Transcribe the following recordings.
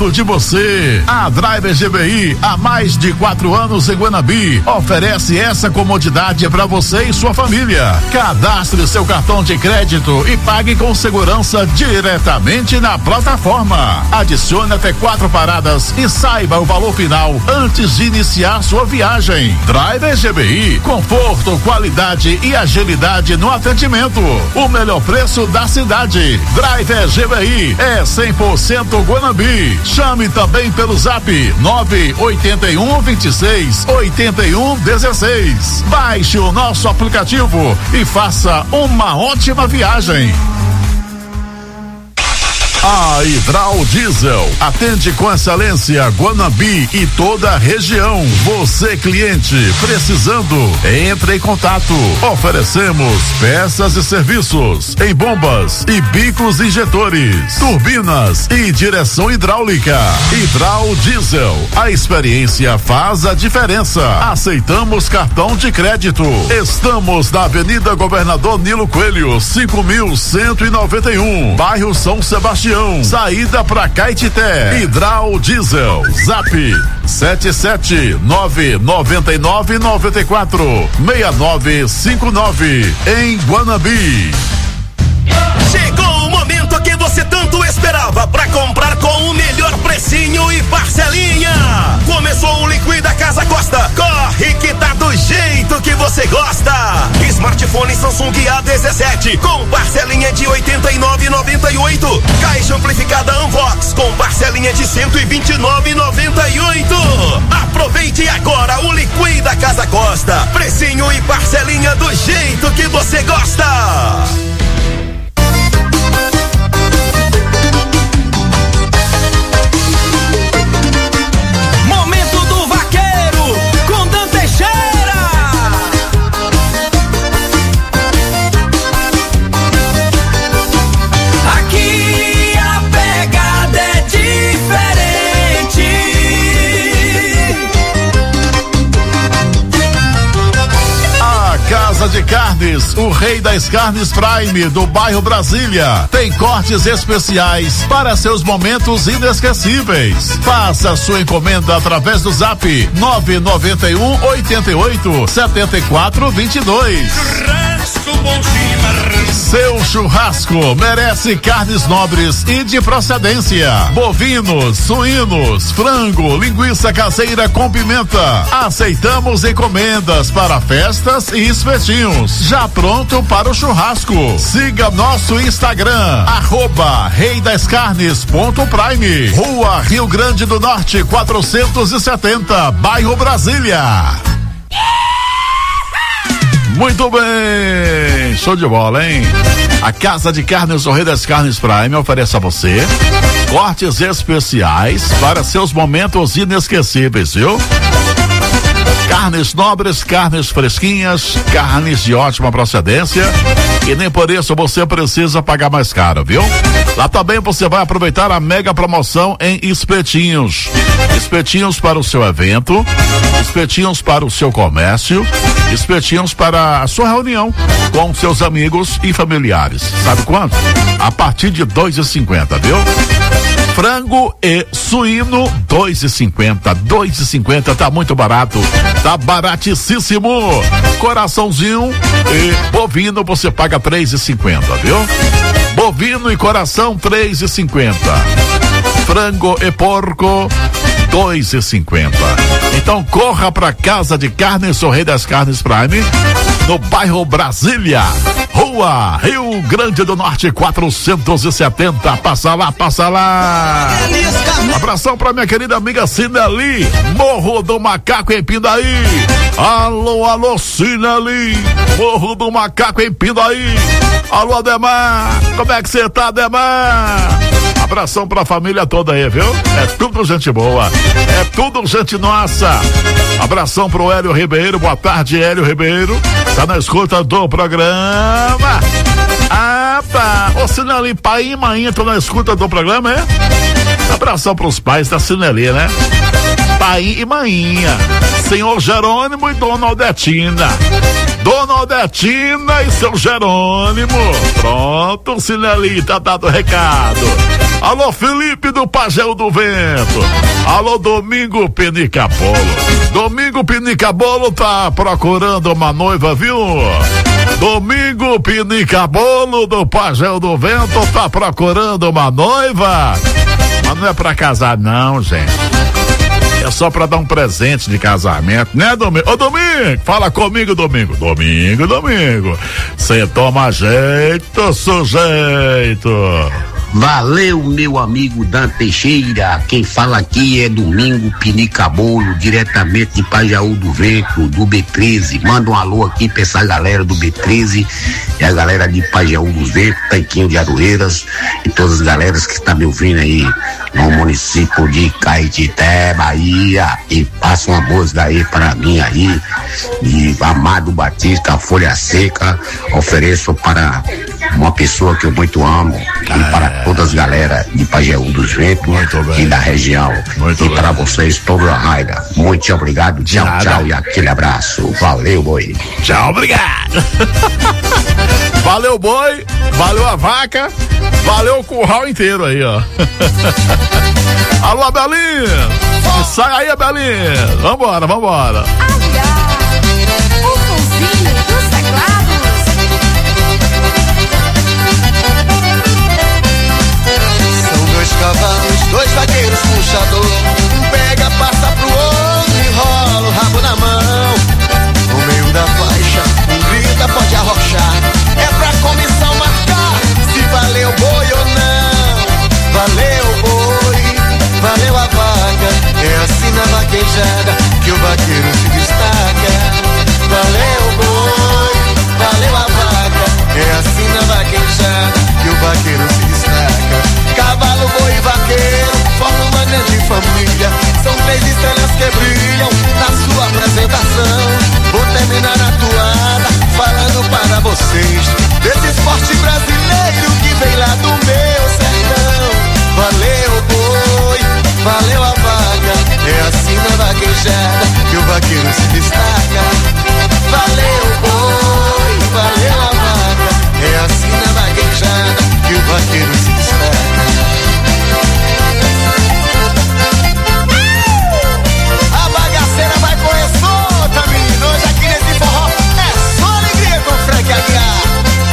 perto de você. A Driver GBI, há mais de 4 anos em Guanabi, oferece essa comodidade para você e sua família. Cadastre seu cartão de crédito e pague com segurança diretamente na plataforma. Adicione até 4 paradas e saiba o valor final antes de iniciar sua viagem. Driver GBI, conforto, qualidade e agilidade no atendimento. O melhor preço da cidade. Driver GBI é 100% Guanabi. Chame também pelo zap 981 26 81 16. Baixe o nosso aplicativo e faça uma ótima viagem. A Hidral Diesel atende com excelência Guanabi e toda a região. Você, cliente, precisando, entre em contato. Oferecemos peças e serviços em bombas e bicos injetores, turbinas e direção hidráulica. Hidral Diesel, a experiência faz a diferença. Aceitamos cartão de crédito. Estamos na Avenida Governador Nilo Coelho, 5191, bairro São Sebastião. Saída pra Caetité. Hidral Diesel. Zap 77999946959 em Guanabi. Chegou o momento que você tanto esperava para comprar com o melhor precinho e parcelinha. Começou o Liquida Casa Costa. Corre que tá do jeito que você gosta. Smartphone Samsung A17 com parcelinha de R$ 89,98. Caixa amplificada Unbox com parcelinha de R$ 129,98. Aproveite agora o Liquida Casa Costa. Precinho e parcelinha do jeito que você gosta. Casa de Carnes, o rei das carnes Prime do bairro Brasília. Tem cortes especiais para seus momentos inesquecíveis. Faça sua encomenda através do zap 991 88 74 22. Seu churrasco merece carnes nobres e de procedência. Bovinos, suínos, frango, linguiça caseira com pimenta. Aceitamos encomendas para festas e espetinhos. Já pronto para o churrasco. Siga nosso Instagram, @reidascarnes.prime. Rua Rio Grande do Norte 470, bairro Brasília. Muito bem, show de bola, hein? A Casa de Carnes, o Rei das Carnes Prime, oferece a você cortes especiais para seus momentos inesquecíveis, viu? Carnes nobres, carnes fresquinhas, carnes de ótima procedência, e nem por isso você precisa pagar mais caro, viu? Lá também você vai aproveitar a mega promoção em espetinhos. Espetinhos para o seu evento, espetinhos para o seu comércio, espetinhos para a sua reunião com seus amigos e familiares. Sabe quanto? A partir de R$2,50, viu? Frango e suíno, R$2,50, tá muito barato, tá baratíssimo. Coraçãozinho e bovino você paga R$3,50, viu? Bovino e coração R$3,50. Frango e porco R$2,50. Então corra pra Casa de Carnes, o Rei das Carnes Prime, no bairro Brasília, Rua Rio Grande do Norte 470. Passa lá, passa lá. Abração pra minha querida amiga Cineli, Morro do Macaco em Pindaí. Alô, alô, Cineli, Morro do Macaco em Pindaí. Alô, Ademar, como é que você tá, Ademar? Abração pra família toda aí, viu? É tudo gente boa, é tudo gente nossa. Abração pro Hélio Ribeiro, boa tarde, Hélio Ribeiro. Tá na escuta do programa. Ah, tá. Ô, Cineli, pai e mãe, tô na escuta do programa, é? Abração pros pais da Cineli, né? Pai e mainha, senhor Jerônimo e dona Odetina. Dona Odetina e seu Jerônimo. Pronto, Cineli, tá dado o recado. Alô, Felipe do Pajéu do Vento. Alô, Domingo Pinicabolo. Domingo Pinicabolo tá procurando uma noiva, viu? Domingo Pinicabolo do Pajéu do Vento tá procurando uma noiva. Mas não é pra casar não, gente. É só pra dar um presente de casamento, né, Domingo? Ô, Domingo, fala comigo, Domingo. Domingo. Cê toma jeito, sujeito. Valeu, meu amigo Dan Teixeira. Quem fala aqui é Domingo Pinicabolo, diretamente de Pajaú do Vento, do B13. Manda um alô aqui pra essa galera do B13 e a galera de Pajaú do Vento, Tanquinho de Aroeiras e todas as galeras que estão me ouvindo aí no município de Caetité, Bahia. E passa uma música aí para mim aí, de Amado Batista, Folha Seca. Ofereço para uma pessoa que eu muito amo e para todas as galera de Pajeú dos Ventos e da região. Muito e para vocês, toda a raia. Muito obrigado. Tchau, tchau e aquele abraço. Valeu, boi. Tchau, obrigado. Valeu, boi. Valeu a vaca. Valeu o curral inteiro aí, ó. Alô, Belinha. Sai aí, Belinha. Vambora. O Funzinho dos Teclados. Dois cavalos, dois vaqueiros puxador. Um pega, passa pro outro e rola o rabo na mão. No meio da faixa, um grita, pode arrochar. É pra comissão marcar se valeu o boi ou não. Valeu o boi, valeu a vaca. É assim na vaquejada que o vaqueiro se destaca. Valeu o boi, valeu a vaca. É assim na vaquejada que o vaqueiro se destaca. Cavalo, boi e vaqueiro formam uma grande família. São três estrelas que brilham na sua apresentação. Vou terminar a toada falando para vocês desse esporte brasileiro que vem lá do meu sertão. Valeu, boi, valeu a vaca. É assim na vaquejada que o vaqueiro se destaca. Valeu, boi, valeu a vaca. É assim na vaquejada que o vaqueiro se destaca. A bagaceira vai correr solta, menino. Hoje aqui nesse forró é só alegria com Frank Aguiar.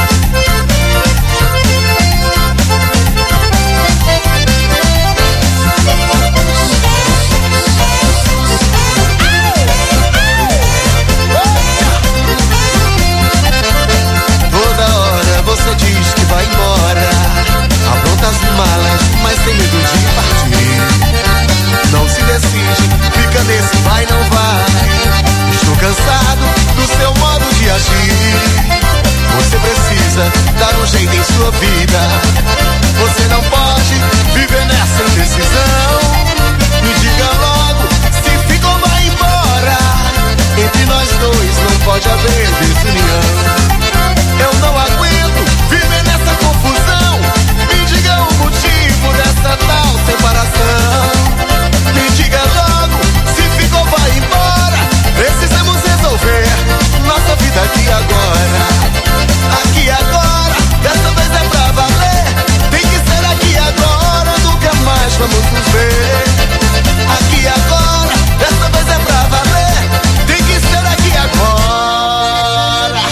Toda hora você diz que vai embora, apronta as malas, mas tem medo de partir. Não se decide, fica nesse vai, não vai. Estou cansado do seu modo de agir. Você precisa dar um jeito em sua vida. Você não pode viver nessa indecisão. Me diga logo se fica ou vai embora. Entre nós dois não pode haver desunião. Eu não aguento viver nessa confusão. Me diga o motivo dessa tal separação. Me diga logo se ficou, vai embora. Precisamos resolver nossa vida aqui agora. Aqui agora, dessa vez é pra valer. Tem que ser aqui agora, nunca mais vamos nos ver. Aqui agora, dessa vez é pra valer. Tem que ser aqui agora,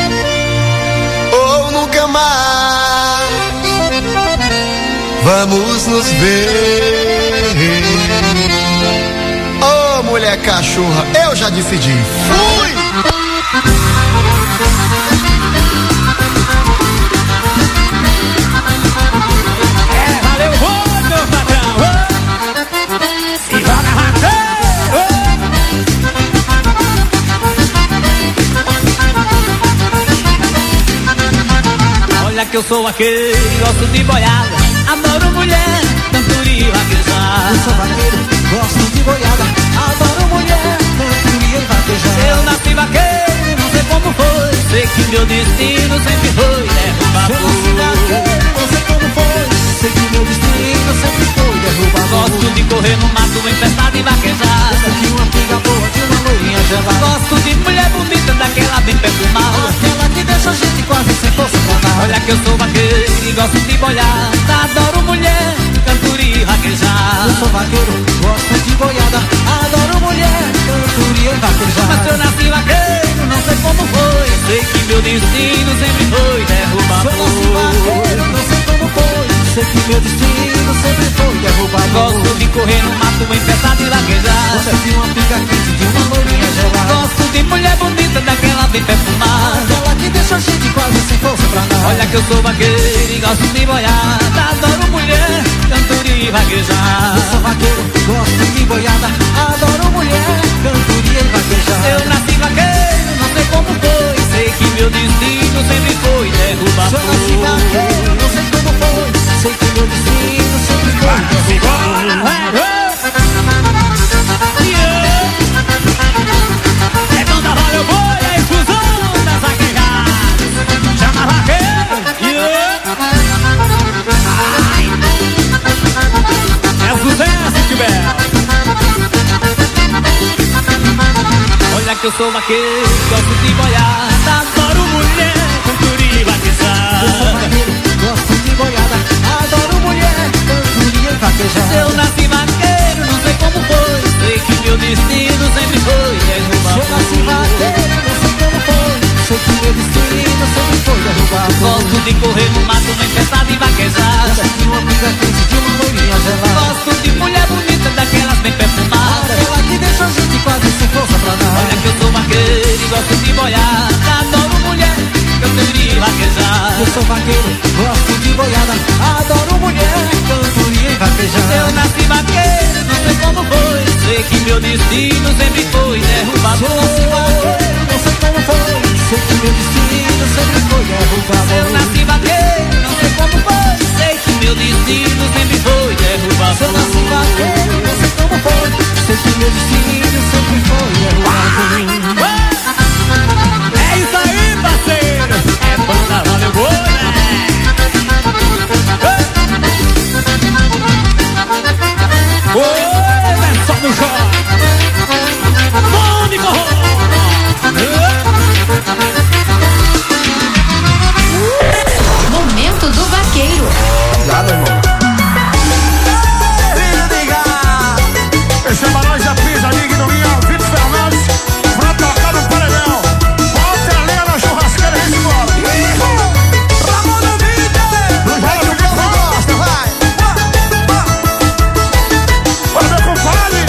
ou nunca mais vamos nos ver. Ô mulher cachorra, eu já decidi. Fui! Valeu, meu patrão. Se joga rateiro. Olha que eu sou aquele, gosto de boiada. Adoro mulher, cantoria e vaquejada. Eu sou vaqueiro, gosto de boiada. Adoro mulher, cantoria e vaquejada. Eu nasci vaqueiro, não sei como foi. Sei que meu destino sempre foi derrubar Eu nasci vaqueiro, não sei como foi. Sei que meu destino sempre foi derrubar. Gosto de correr no mato em festa de vaquejada. De uma pinga boa, de uma loirinha gelada. Gosto de mulher bonita, daquela bem perfumada. Aquela que deixa a gente quase sem força pra nada. Olha que eu sou vaqueiro e gosto de boiada. Adoro mulher, vaqueiro, gosto de boiada, adoro mulher, cantoria e vaquejada. Mas eu nasci vaqueiro, não sei como foi, sei que meu destino sempre foi derrubar Se eu nasci vaqueiro, não sei como foi, sei que meu destino sempre foi derrubar. Gosto de correr no mato infestado e vaquejar. Gosto de uma pica quente, de uma lourinha gelada. Gosto de mulher bonita, daquela bem perfumada, aquela que deixa a gente quase sem força pra nada. olha que eu sou vaqueiro e gosto de boiada, adoro mulher, cantoria e vaquejar. Eu sou vaqueiro, gosto de boiada, adoro mulher, cantoria e vaquejada. Eu nasci vaqueiro, não sei como foi, sei que meu destino sempre foi derrubar. Se eu nasci vaqueiro, não sei como foi, sei que meu destino sempre foi derrubar. É banda Vale o Boi, a exclusão das vaquejadas. Chama vaqueiro, ai. É o sucesso, Tibel. Olha que eu sou vaqueiro, gosto de boiada, adoro mulher, cantoria e vaquejada. Eu sou vaqueiro, gosto de boiada, adoro mulher, cantoria e vaquejada. Eu nasci vaqueiro, não sei como foi, sei que meu destino sempre foi derrubar. Eu nasci vaqueiro, não sei como foi, sei que meu destino sempre foi derrubar. Gosto de correr no mato, no infestado e vaquejar. Gosto de uma pica quente, de uma lourinha gelada. Gosto de mulher bonita, daquelas bem perfumadas, aquela que deixa a gente quase sem força pra nada. olha que eu sou vaqueiro e gosto de boiada, adoro mulher, cantoria e vaquejar. Eu sou vaqueiro, gosto de boiada, adoro mulher, cantoria e vaquejada. Eu nasci vaqueiro, não sei como foi, sei que meu destino sempre foi derrubar. Se eu nasci vaqueiro, não sei como foi, sei que meu destino sempre foi derrubar. Eu nasci vaqueiro, não sei como foi, sei que meu destino sempre foi derrubar. Se eu nasci vaqueiro, não sei como foi, sei que meu destino sempre foi derrubar. É isso aí, parceiro, é banda Vale o Boi, né? Oi, é só no chão. Bom de corro. Momento do vaqueiro. Nada, irmão. Esse é Barões da Pisa, Ligue do Minha, Vitor Fernandes, pra tocar no paredão. Bota a lenha na churrasqueira e embora. Ramon da vida! Vai, do que você gosta, vai! Vai, meu compadre!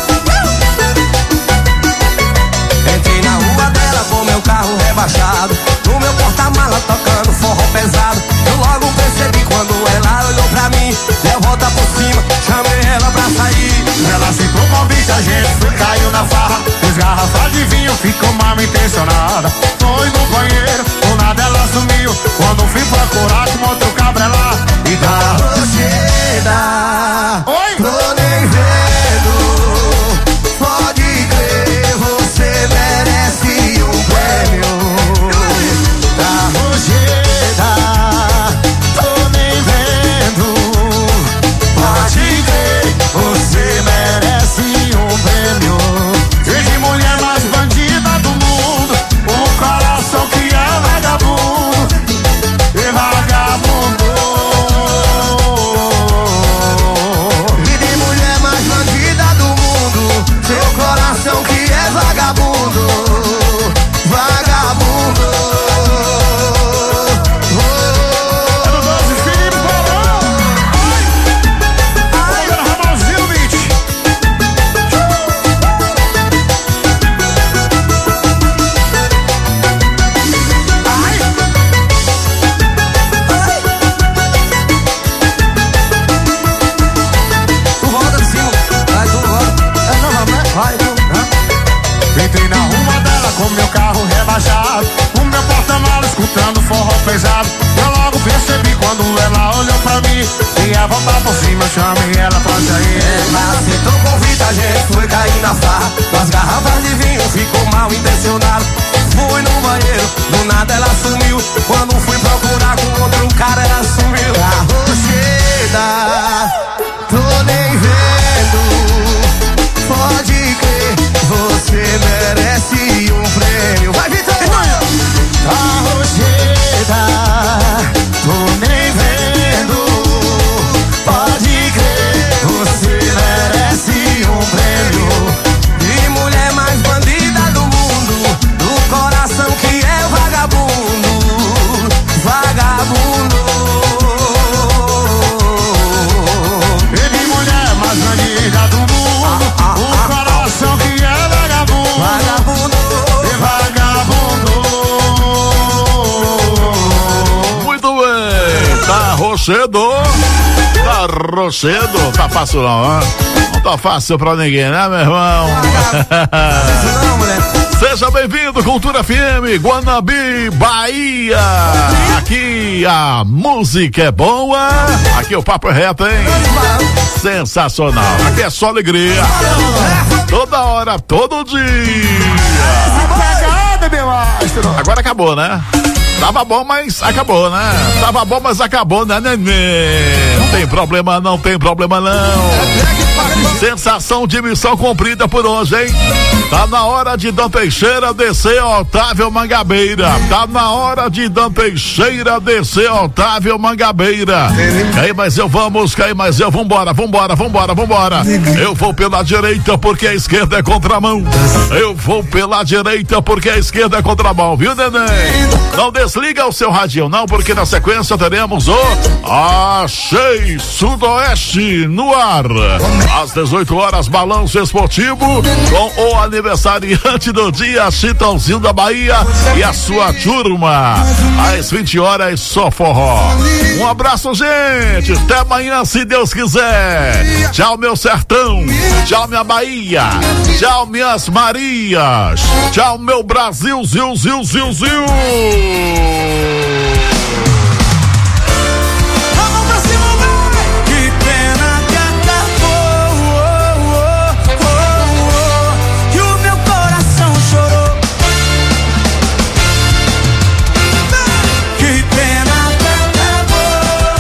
Entrei na rua dela com meu carro rebaixado, no meu porta-mala tocando forró pesado. Eu logo percebi quando ela olhou pra mim, deu volta por cima, chamei ela pra sair. Ela aceitou o convite, a gente foi, caiu na farra. Fez garrafas de vinho, ficou mal intencionada. Foi no banheiro, do nada ela sumiu. Quando fui procurar com outro cabrela e tá Rocheda, oi! tô nem vendo, pode crer, você merece um prêmio. Da Rocheda, tô nem vendo, pode crer, você merece um prêmio. Desde mulher mais bandida do mundo, um coração que é vagabundo e vagabundo. E de mulher mais bandida do mundo, seu coração que é vagabundo, vagabundo. É do 12 Felipe Bolão. Ai, dona Ramalzinho, bicho. Tu roda de cima, vai, tu roda. É novamente, vai, tu. Entrei na rua dela com meu carro rebaixado, o meu porta-malas escutando forró pesado. Eu logo percebi quando ela olhou pra mim, ia voltar por cima, eu chamei ela pra sair. Ela aceitou o convite, a gente foi cair na farra. Com as garrafas de vinho, ficou mal intencionado. Fui no banheiro, do nada ela sumiu. Quando fui procurar com outro cara, ela sumiu. A Rocheda, tô nem vendo, pode crer, você merece um prêmio. Vai, Vitor! A Rocheda, tô nem vendo, pode crer, Rochedo. Da Rochedo. Tá fácil não, hein? Não tá fácil pra ninguém, né, meu irmão? Seja bem-vindo, Cultura FM, Guanabi, Bahia. Aqui a música é boa. Aqui o papo é reto, hein? Sensacional. Aqui é só alegria. Toda hora, todo dia. Agora acabou, né? Tava bom, mas acabou, né? Tava bom, mas acabou, né, neném? Não tem problema, não tem problema, não. Sensação de missão cumprida por hoje, hein? Tá na hora de Dan Teixeira descer Otávio Mangabeira. Tá na hora de Dan Teixeira descer Otávio Mangabeira. Cai, mas eu vamos, cai, mas eu vambora. Eu vou pela direita porque a esquerda é contramão. Eu vou pela direita porque a esquerda é contramão, viu, neném? Não desliga o seu rádio, não, porque na sequência teremos o Achei Sudoeste no ar. Às 18 horas, balanço esportivo com o aniversariante do dia, Chitãozinho da Bahia e a sua turma. Às 20 horas, só forró. Um abraço, gente. Até amanhã, se Deus quiser. Tchau, meu sertão. Tchau, minha Bahia. Tchau, minhas Marias. Tchau, meu Brasil. Ziu. Vamos pra cima, vai! Que pena que acabou, que o meu coração chorou. Que pena que acabou.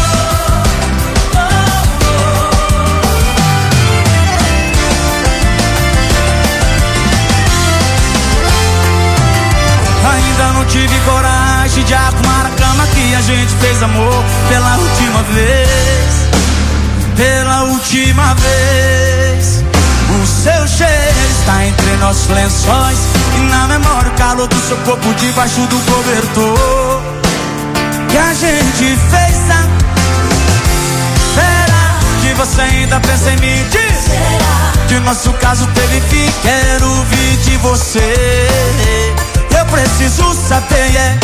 Ainda não tive coragem de arrumar a cama que a gente fez amor pela última vez. Pela última vez. O seu cheiro está entre nossos lençóis e na memória o calor do seu corpo debaixo do cobertor que a gente fez. Será que você ainda pensa em mim? Diz que nosso caso teve fim. Quero ouvir de você. Eu preciso saber,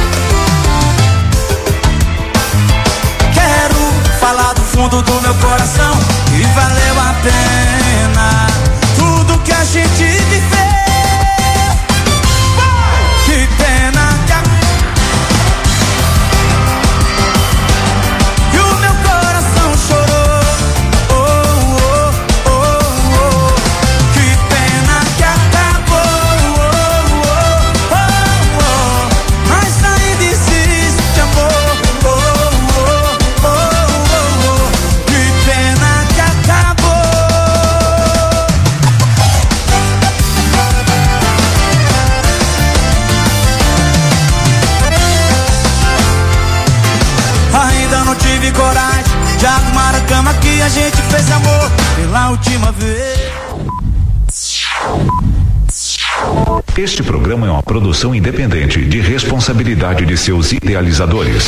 Quero falar do fundo do meu coração e valeu a pena tudo que a gente viveu. Que pena que o meu coração chorou. Que pena que acabou. Mas ainda existe amor. Que pena que acabou. Ainda não tive coragem de arrumar a cama que a gente fez amor pela última vez. Este programa é uma produção independente de responsabilidade de seus idealizadores.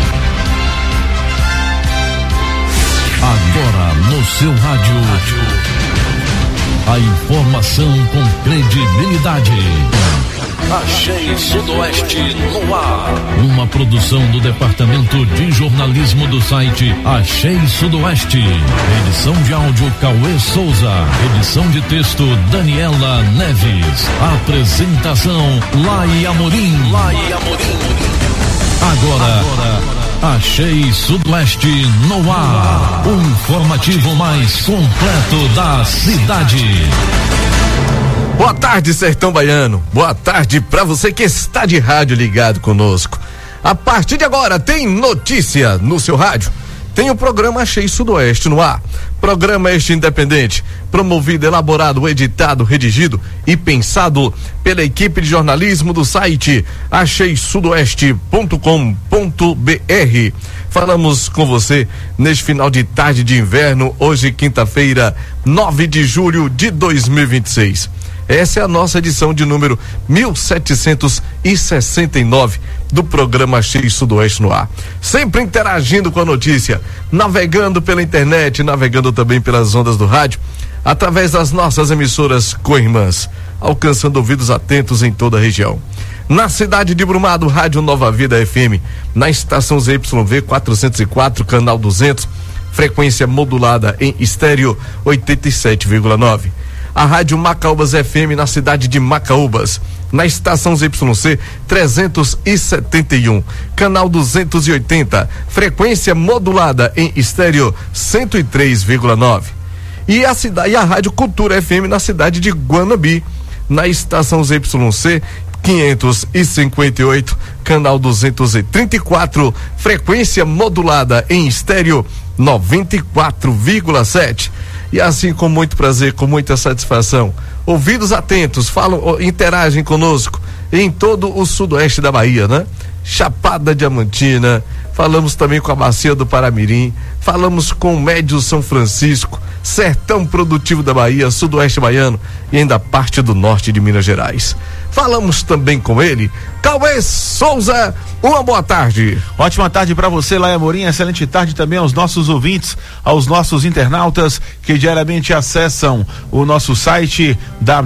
Agora no seu rádio, a informação com credibilidade. Achei Sudoeste no ar. Uma produção do Departamento de Jornalismo do site Achei Sudoeste. Edição de áudio Cauê Souza. Edição de texto Daniela Neves. Apresentação Lai Amorim. Agora, Achei Sudoeste no ar. O informativo mais completo da cidade. Boa tarde, Sertão Baiano. Boa tarde para você que está de rádio ligado conosco. A partir de agora tem notícia no seu rádio. Tem o programa Achei Sudoeste no ar. Programa este independente, promovido, elaborado, editado, redigido e pensado pela equipe de jornalismo do site acheisudoeste.com.br. Falamos com você neste final de tarde de inverno, hoje quinta-feira, 9 de julho de 2026. Essa é a nossa edição de número 1769 do programa Achei Sudoeste no ar. Sempre interagindo com a notícia, navegando pela internet, navegando também pelas ondas do rádio, através das nossas emissoras co-irmãs, alcançando ouvidos atentos em toda a região. Na cidade de Brumado, Rádio Nova Vida FM, na estação ZYV 404, canal 200, frequência modulada em estéreo 87,9. A Rádio Macaúbas FM na cidade de Macaúbas, na estação ZYC 371, canal 280, frequência modulada em estéreo 103,9. E a Rádio Cultura FM na cidade de Guanambi, na estação ZYC 558, canal 234, frequência modulada em estéreo 94,7. E assim, com muito prazer, com muita satisfação, ouvidos atentos, interagem conosco em todo o sudoeste da Bahia, né? Chapada Diamantina, falamos também com a Bacia do Paramirim, falamos com o Médio São Francisco, Sertão Produtivo da Bahia, Sudoeste Baiano e ainda parte do norte de Minas Gerais. Falamos também com ele, Cauê Souza. Uma boa tarde. Ótima tarde para você, Laia Morim. Excelente tarde também aos nossos ouvintes, aos nossos internautas que diariamente acessam o nosso site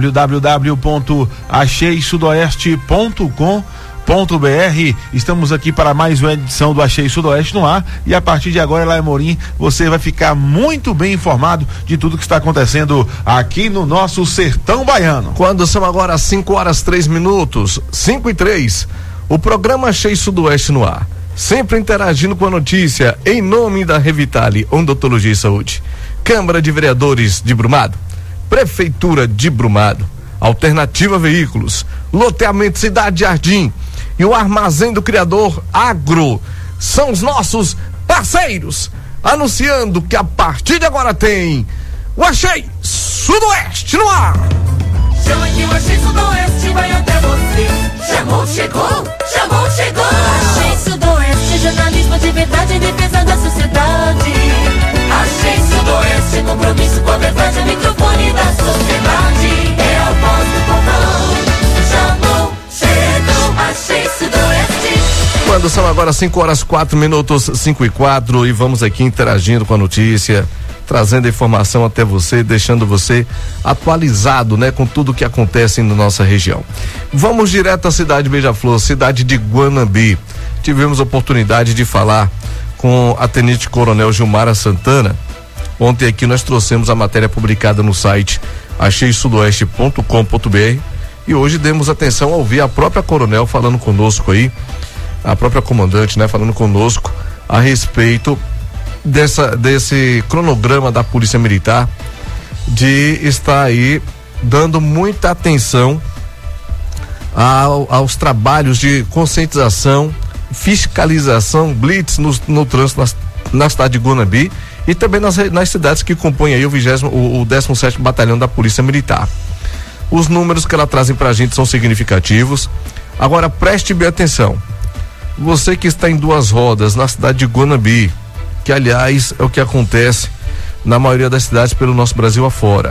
www.acheisudoeste.com.br. Estamos aqui para mais uma edição do Achei Sudoeste no ar, e a partir de agora, Laia Morim, você vai ficar muito bem informado de tudo que está acontecendo aqui no nosso sertão baiano. Quando são agora 5h03, 5h03, o programa Achei Sudoeste no ar, sempre interagindo com a notícia, em nome da Revitale Odontologia e Saúde, Câmara de Vereadores de Brumado, Prefeitura de Brumado, Alternativa Veículos, Loteamento Cidade Jardim e o Armazém do Criador Agro são os nossos parceiros, anunciando que a partir de agora tem o Achei Sudoeste no ar. Chama que o Achei Sudoeste vai até você. Chamou, chegou, chamou, chegou. Achei Sudoeste, jornalismo de verdade em defesa da sociedade. Achei Sudoeste, compromisso com a verdade, o microfone da sociedade. É a voz do povão. Chamou, chegou, Achei Sudoeste. Quando são agora 5h04, 5h04, e vamos aqui interagindo com a notícia, trazendo informação até você, deixando você atualizado, né, com tudo que acontece na nossa região. Vamos direto à cidade de Beija-Flor, cidade de Guanambi. Tivemos a oportunidade de falar com a Tenente Coronel Gilmara Santana. Ontem aqui nós trouxemos a matéria publicada no site acheisudoeste.com.br e hoje demos atenção a ouvir a própria coronel falando conosco aí, a própria comandante, né, falando conosco a respeito desse cronograma da Polícia Militar, de estar aí dando muita atenção aos trabalhos de conscientização, fiscalização, blitz no trânsito na cidade de Guanambi e também nas cidades que compõem aí o 17º Batalhão da Polícia Militar. Os números que ela trazem pra gente são significativos. Agora preste bem atenção, você que está em duas rodas na cidade de Guanambi, que aliás é o que acontece na maioria das cidades pelo nosso Brasil afora.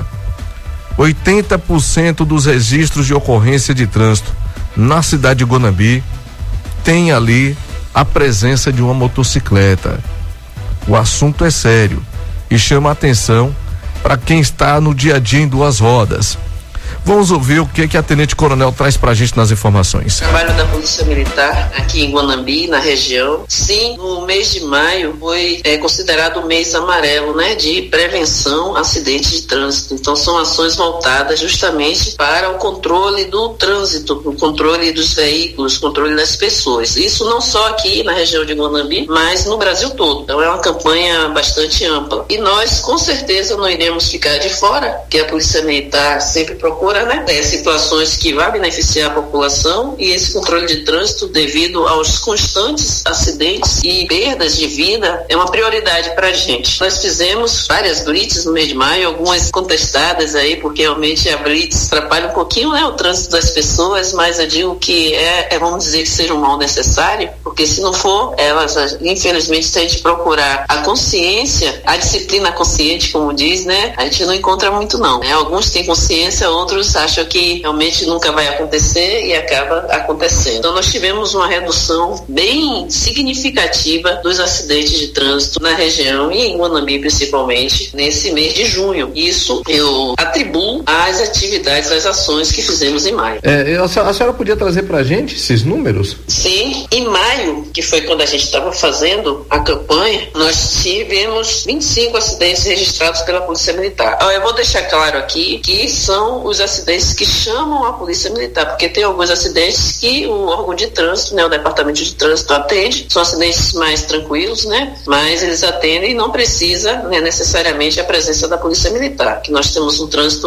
80% dos registros de ocorrência de trânsito na cidade de Guanambi tem ali a presença de uma motocicleta. O assunto é sério e chama a atenção para quem está no dia a dia em duas rodas. Vamos ouvir o que a Tenente Coronel traz pra gente nas informações. Trabalho da Polícia Militar aqui em Guanambi, na região. Sim, no mês de maio foi considerado o mês amarelo, né, de prevenção a acidentes de trânsito. Então são ações voltadas justamente para o controle do trânsito, o controle dos veículos, o controle das pessoas. Isso não só aqui na região de Guanambi, mas no Brasil todo. Então é uma campanha bastante ampla. E nós, com certeza, não iremos ficar de fora, que a Polícia Militar sempre procura, né, situações que vão beneficiar a população, e esse controle de trânsito, devido aos constantes acidentes e perdas de vida, é uma prioridade para a gente. Nós fizemos várias blitz no mês de maio, algumas contestadas aí, porque realmente a blitz atrapalha um pouquinho, né, o trânsito das pessoas, mas eu digo que vamos dizer que seja um mal necessário, porque se não for, elas, infelizmente, se a gente procurar a consciência, a disciplina consciente, como diz, né, a gente não encontra muito não, né? Alguns têm consciência, outros muitos acham que realmente nunca vai acontecer e acaba acontecendo. Então nós tivemos uma redução bem significativa dos acidentes de trânsito na região e em Guanambi principalmente nesse mês de junho. Isso eu atribuo às atividades, às ações que fizemos em maio. A senhora podia trazer pra gente esses números? Sim, em maio, que foi quando a gente estava fazendo a campanha, nós tivemos 25 acidentes registrados pela Polícia Militar. Eu vou deixar claro aqui que são os acidentes que chamam a Polícia Militar, porque tem alguns acidentes que o órgão de trânsito, né, o Departamento de Trânsito atende, são acidentes mais tranquilos, né, mas eles atendem e não precisa, né, necessariamente a presença da Polícia Militar, que nós temos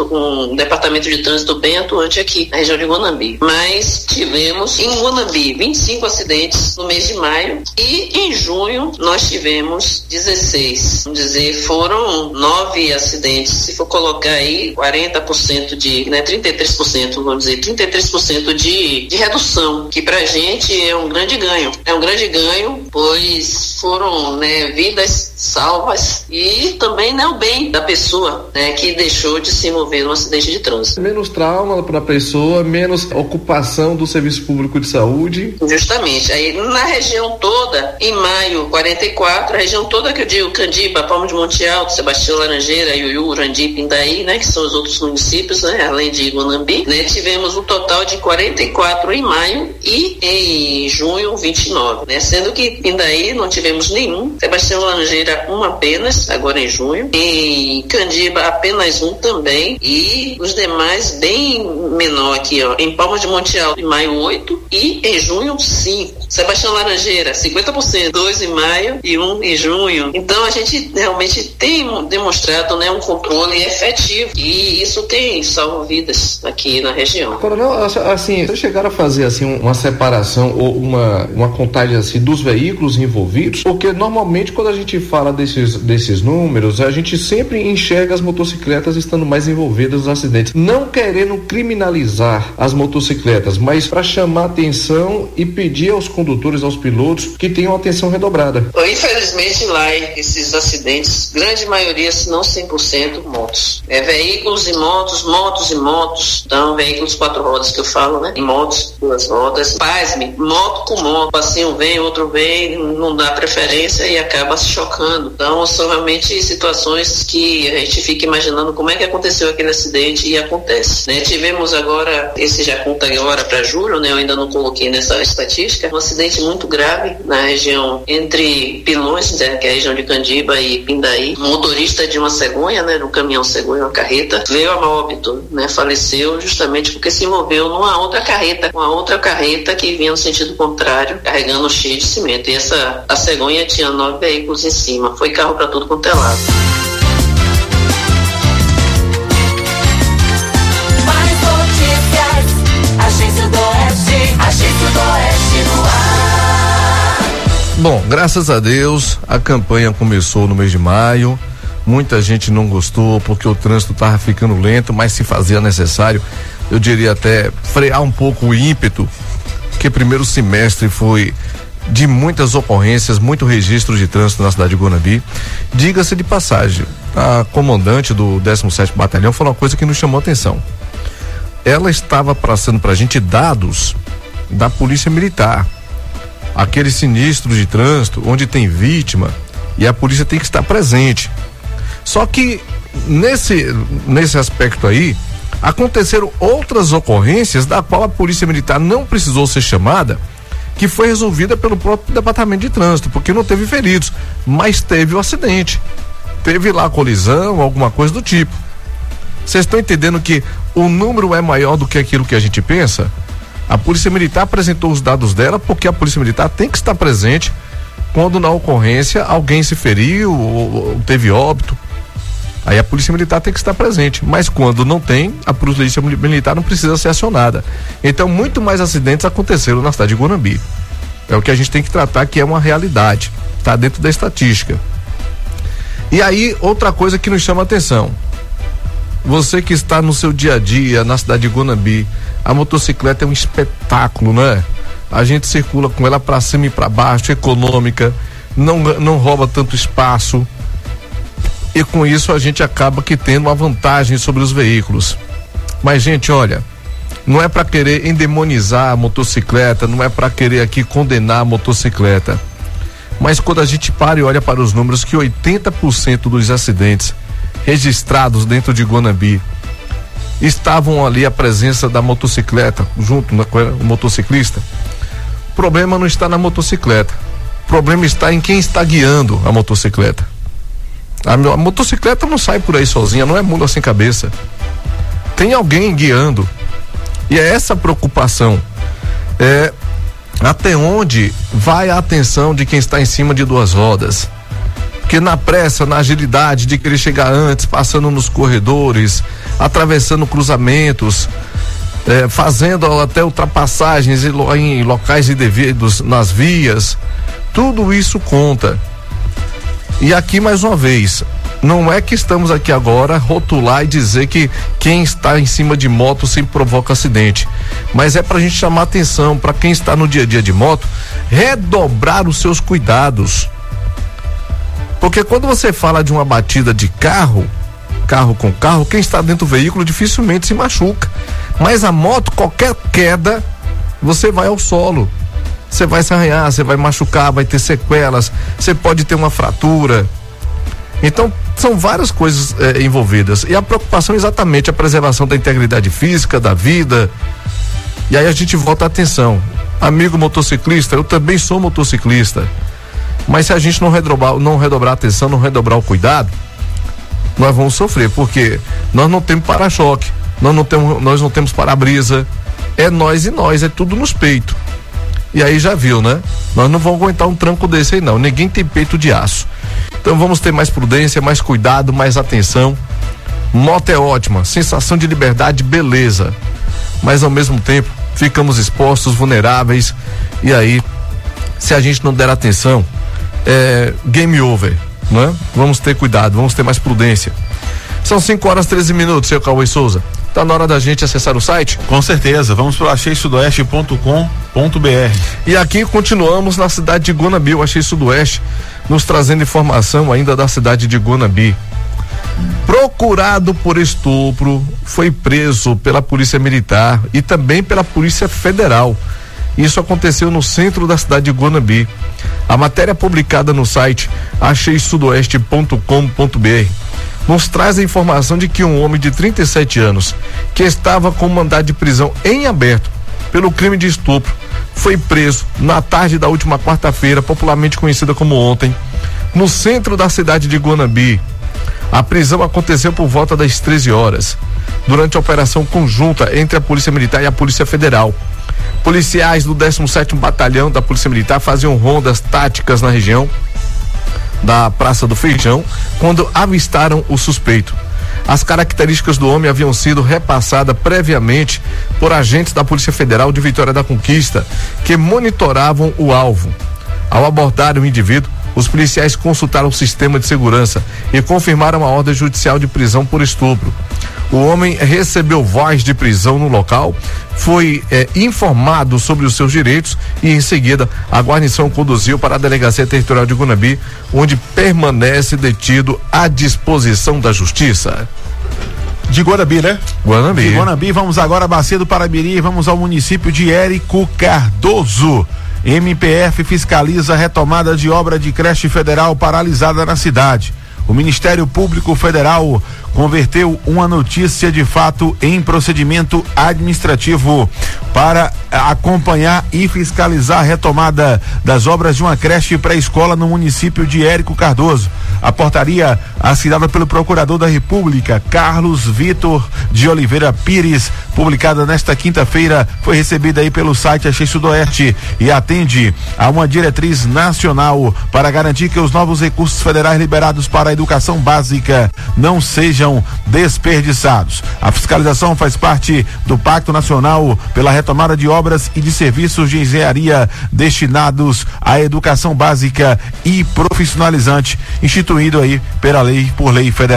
um Departamento de Trânsito bem atuante aqui na região de Guanambi. Mas tivemos em Guanambi 25 acidentes no mês de maio e em junho nós tivemos 16. Vamos dizer, foram 9 acidentes. Se for colocar aí 40% de, né, 33%, vamos dizer, 33% de redução, que pra gente é um grande ganho. É um grande ganho, pois foram, né, vidas salvas e também, né, o bem da pessoa, né, que deixou de se envolver num acidente de trânsito. Menos trauma para a pessoa, menos ocupação do serviço público de saúde. Justamente. Aí na região toda, em maio 44, a região toda que eu digo, Candiba, Palmo de Monte Alto, Sebastião Laranjeira, Iuiú, Urandi, Pindaí, né, que são os outros municípios, né, além de Guanambi, né, tivemos um total de 44 em maio e em junho 29, né, sendo que Pindaí não tivemos nenhum, Sebastião Laranjeira um apenas, agora em junho, em Candiba apenas um também e os demais bem menor aqui, ó, em Palma de Monte Alto em maio 8 e em junho 5. Sebastião Laranjeira 50%, 2 em maio e 1 em junho. Então a gente realmente tem demonstrado, né, um controle efetivo e isso tem salvo vidas aqui na região. Coronel, assim, vocês chegaram a fazer assim uma separação ou uma contagem assim dos veículos envolvidos? Porque normalmente quando a gente fala desses números, a gente sempre enxerga as motocicletas estando mais envolvidas nos acidentes, não querendo criminalizar as motocicletas, mas para chamar atenção e pedir aos condutores, aos pilotos que tenham atenção redobrada. Infelizmente lá esses acidentes, grande maioria, se não 100%, motos. Veículos e motos, motos e motos, então veículos 4 rodas que eu falo, né? E motos 2 rodas. Pasme, moto com moto, assim um vem, outro vem, não dá preferência e acaba se chocando. Então são realmente situações que a gente fica imaginando como é que aconteceu aquele acidente e acontece, né? Tivemos agora, esse já conta agora para julho, né? Eu ainda não coloquei nessa estatística, um acidente muito grave na região entre Pilões, né? Que é a região de Candiba e Pindaí. Um motorista de uma cegonha, né? De um caminhão cegonha, uma carreta, veio a óbito, né? Faleceu justamente porque se envolveu numa outra carreta, uma outra carreta que vinha no sentido contrário, carregando cheio de cimento. E a cegonha tinha 9 veículos em cima. Foi carro para tudo quanto é lado. Mais notícias, Agência Sudoeste no ar. Bom, graças a Deus, a campanha começou no mês de maio. Muita gente não gostou porque o trânsito estava ficando lento, mas se fazia necessário, eu diria até frear um pouco o ímpeto, porque primeiro semestre foi de muitas ocorrências, muito registro de trânsito na cidade de Guanambi. Diga-se de passagem, a comandante do 17º Batalhão falou uma coisa que nos chamou a atenção. Ela estava passando pra gente dados da Polícia Militar, aquele sinistro de trânsito onde tem vítima e a polícia tem que estar presente. Só que nesse aspecto aí aconteceram outras ocorrências da qual a Polícia Militar não precisou ser chamada, que foi resolvida pelo próprio Departamento de Trânsito, porque não teve feridos, mas teve o acidente, teve lá a colisão, alguma coisa do tipo. Vocês estão entendendo que o número é maior do que aquilo que a gente pensa? A Polícia Militar apresentou os dados dela porque a Polícia Militar tem que estar presente quando na ocorrência alguém se feriu ou teve óbito. Aí a Polícia Militar tem que estar presente, mas quando não tem, a Polícia Militar não precisa ser acionada. Então muito mais acidentes aconteceram na cidade de Guanambi. É o que a gente tem que tratar, que é uma realidade, está dentro da estatística. E aí outra coisa que nos chama a atenção, você que está no seu dia a dia na cidade de Guanambi, a motocicleta é um espetáculo, né? A gente circula com ela para cima e para baixo, econômica, não rouba tanto espaço. E com isso a gente acaba que tendo uma vantagem sobre os veículos. Mas, gente, olha, não é para querer endemonizar a motocicleta, não é para querer aqui condenar a motocicleta. Mas quando a gente para e olha para os números, que 80% dos acidentes registrados dentro de Guanambi estavam ali a presença da motocicleta, junto com o motociclista, o problema não está na motocicleta. O problema está em quem está guiando a motocicleta. A motocicleta não sai por aí sozinha, não é mundo sem cabeça. Tem alguém guiando. E é essa preocupação. Até onde vai a atenção de quem está em cima de duas rodas? Porque na pressa, na agilidade de querer chegar antes, passando nos corredores, atravessando cruzamentos, fazendo até ultrapassagens em locais indevidos nas vias, tudo isso conta. E aqui mais uma vez, não é que estamos aqui agora rotular e dizer que quem está em cima de moto sempre provoca acidente, mas é pra gente chamar atenção para quem está no dia a dia de moto, redobrar os seus cuidados. Porque quando você fala de uma batida de carro com carro, quem está dentro do veículo dificilmente se machuca, mas a moto, qualquer queda, você vai ao solo, você vai se arranhar, você vai machucar, vai ter sequelas, você pode ter uma fratura. Então, são várias coisas envolvidas. E a preocupação é exatamente a preservação da integridade física, da vida. E aí a gente volta a atenção. Amigo motociclista, eu também sou motociclista. Mas se a gente não redobrar a atenção, não redobrar o cuidado, nós vamos sofrer, porque nós não temos para-choque, nós não temos para-brisa. É nós e nós, é tudo nos peitos. E aí já viu, né? Nós não vamos aguentar um tranco desse aí não, ninguém tem peito de aço. Então vamos ter mais prudência, mais cuidado, mais atenção. Moto é ótima, sensação de liberdade, beleza, mas ao mesmo tempo ficamos expostos, vulneráveis, e aí se a gente não der atenção, game over, né? Vamos ter cuidado, vamos ter mais prudência. São 5h13, seu Cauê Souza. Tá na hora da gente acessar o site? Com certeza, vamos para o acheisudoeste.com.br. E aqui continuamos na cidade de Guanambi, o Achei Sudoeste, nos trazendo informação ainda da cidade de Guanambi. Procurado por estupro, foi preso pela Polícia Militar e também pela Polícia Federal. Isso aconteceu no centro da cidade de Guanambi. A matéria publicada no site acheisudoeste.com.br nos traz a informação de que um homem de 37 anos, que estava com mandado de prisão em aberto pelo crime de estupro, foi preso na tarde da última quarta-feira, popularmente conhecida como ontem, no centro da cidade de Guanambi. A prisão aconteceu por volta das 13 horas, durante a operação conjunta entre a Polícia Militar e a Polícia Federal. Policiais do 17º Batalhão da Polícia Militar faziam rondas táticas na região da Praça do Feijão quando avistaram o suspeito. As características do homem haviam sido repassadas previamente por agentes da Polícia Federal de Vitória da Conquista, que monitoravam o alvo. Ao abordar o indivíduo, os policiais consultaram o sistema de segurança e confirmaram a ordem judicial de prisão por estupro. O homem recebeu voz de prisão no local, foi informado sobre os seus direitos e em seguida a guarnição o conduziu para a Delegacia Territorial de Guanambi, onde permanece detido à disposição da Justiça. De Guanambi, né? Guanambi. De Guanambi, vamos agora a Bacia do Parabiri e vamos ao município de Érico Cardoso. MPF fiscaliza a retomada de obra de creche federal paralisada na cidade. O Ministério Público Federal converteu uma notícia de fato em procedimento administrativo para acompanhar e fiscalizar a retomada das obras de uma creche pré-escola no município de Érico Cardoso. A portaria, assinada pelo Procurador da República, Carlos Vitor de Oliveira Pires, publicada nesta quinta-feira, foi recebida aí pelo site Achei Sudoeste e atende a uma diretriz nacional para garantir que os novos recursos federais liberados para a educação básica não sejam desperdiçados. A fiscalização faz parte do Pacto Nacional pela retomada de obras e de serviços de engenharia destinados à educação básica e profissionalizante, instituído aí por lei federal.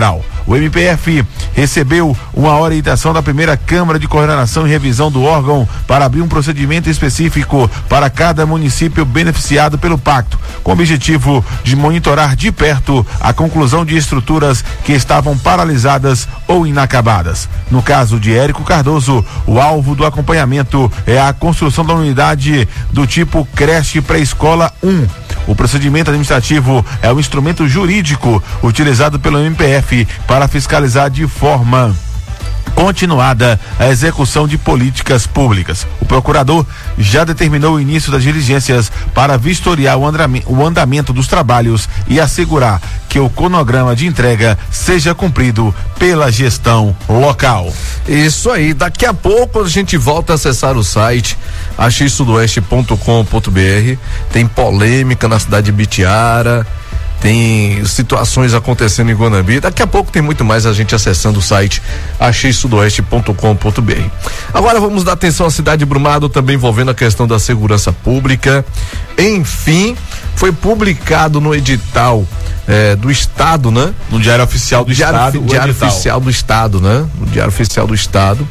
O MPF recebeu uma orientação da primeira Câmara de Coordenação e Revisão do órgão para abrir um procedimento específico para cada município beneficiado pelo pacto, com o objetivo de monitorar de perto a conclusão de estruturas que estavam paralisadas ou inacabadas. No caso de Érico Cardoso, o alvo do acompanhamento é a construção da unidade do tipo creche pré-escola 1. O procedimento administrativo é o instrumento jurídico utilizado pelo MPF para fiscalizar de forma continuada a execução de políticas públicas. O procurador já determinou o início das diligências para vistoriar o andamento dos trabalhos e assegurar que o cronograma de entrega seja cumprido pela gestão local. Isso aí, daqui a pouco a gente volta a acessar o site axsudoeste.com.br. Tem polêmica na cidade de Bitiara, tem situações acontecendo em Guanambi. Daqui a pouco tem muito mais a gente acessando o site axsudoeste.com.br. Agora vamos dar atenção à cidade de Brumado, também envolvendo a questão da segurança pública. Enfim, foi publicado no edital do Estado, né? No Diário Oficial do Estado. Diário Oficial do Estado, né? No Diário Oficial do Estado.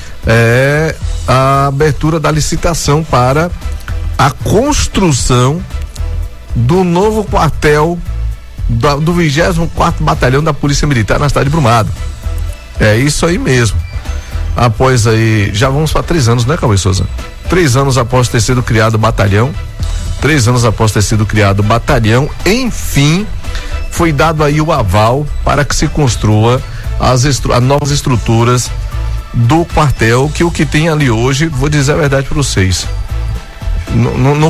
A abertura da licitação para a construção do novo quartel do 24º Batalhão da Polícia Militar na cidade de Brumado. É isso aí mesmo. Após aí, já vamos para 3 anos, né, Cauê Souza? 3 anos após ter sido criado o batalhão. 3 anos após ter sido criado o batalhão, enfim, foi dado aí o aval para que se construa as novas estruturas do quartel, que o que tem ali hoje, vou dizer a verdade para vocês, não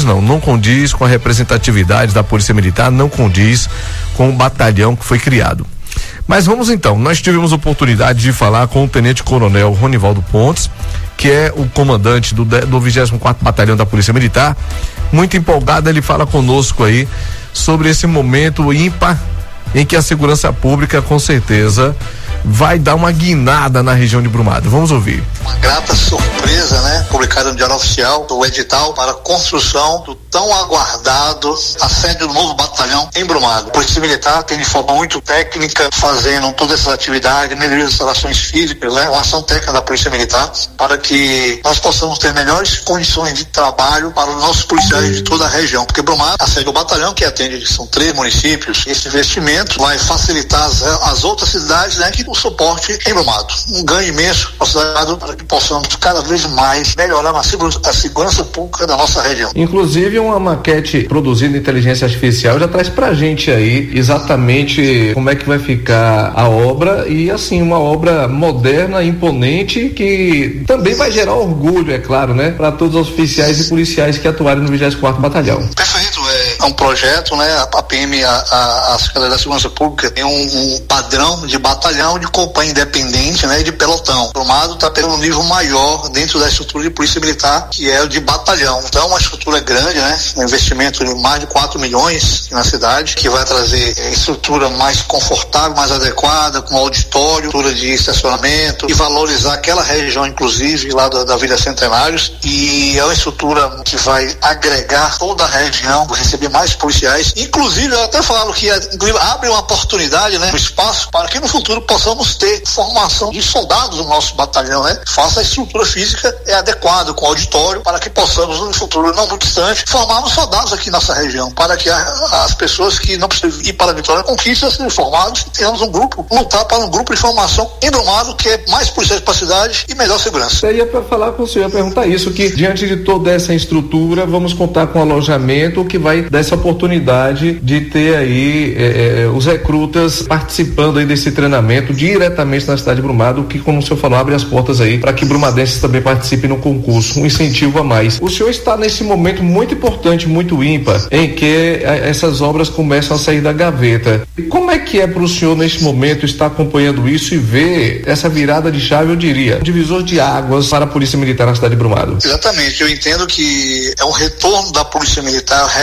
condiz com a representatividade da Polícia Militar, não condiz com o batalhão que foi criado. Mas vamos então, nós tivemos oportunidade de falar com o Tenente Coronel Ronivaldo Pontes, que é o comandante do 24º Batalhão da Polícia Militar. Muito empolgado, ele fala conosco aí sobre esse momento ímpar em que a segurança pública com certeza vai dar uma guinada na região de Brumado. Vamos ouvir. Uma grata surpresa, né? Publicada no Diário Oficial, o edital para a construção do tão aguardado assédio do novo batalhão em Brumado. A Polícia Militar tem de forma muito técnica, fazendo todas essas atividades, melhorias das instalações físicas, né? Uma ação técnica da Polícia Militar, para que nós possamos ter melhores condições de trabalho para os nossos policiais de toda a região. Porque Brumado assédio o batalhão, que atende, são 3 municípios. Esse investimento vai facilitar as outras cidades, né? Que o suporte em Brumado. Um ganho imenso para que possamos cada vez mais melhorar a segurança pública da nossa região. Inclusive uma maquete produzida em inteligência artificial já traz pra gente aí exatamente como é que vai ficar a obra, e assim, uma obra moderna, imponente, que também vai gerar orgulho, é claro, né? Para todos os oficiais e policiais que atuarem no 24º Batalhão. Perfeito, é um projeto, né? A PM, a Secretaria da Segurança Pública tem um padrão de batalhão, de companhia independente, né? E de pelotão. O Brumado está pelo nível maior dentro da estrutura de polícia militar, que é o de batalhão. Então, uma estrutura grande, né? Um investimento de mais de 4 milhões na cidade, que vai trazer estrutura mais confortável, mais adequada, com auditório, estrutura de estacionamento, e valorizar aquela região, inclusive, lá da Vila Centenários. E é uma estrutura que vai agregar toda a região, receber mais policiais. Inclusive, eu até falo que abre uma oportunidade, né? Um espaço para que no futuro possamos ter formação de soldados no nosso batalhão, né? Faça a estrutura física adequada, com auditório, para que possamos, no futuro não muito distante, formarmos soldados aqui nessa região, para que as pessoas que não precisam ir para a Vitória conquistem serem formados, e tenhamos um grupo, lutar para um grupo de formação em Brumado, que é mais policiais para a cidade e melhor segurança. Eu ia para falar com o senhor, perguntar isso, que diante de toda essa estrutura, vamos contar com alojamento, que vai dar essa oportunidade de ter aí os recrutas participando aí desse treinamento diretamente na cidade de Brumado, que, como o senhor falou, abre as portas aí para que brumadenses também participem no concurso, um incentivo a mais. O senhor está nesse momento muito importante, muito ímpar, em que essas obras começam a sair da gaveta. E como é que é para o senhor nesse momento estar acompanhando isso e ver essa virada de chave, eu diria, um divisor de águas para a Polícia Militar na cidade de Brumado? Exatamente, eu entendo que é um retorno da Polícia Militar, reconhecimento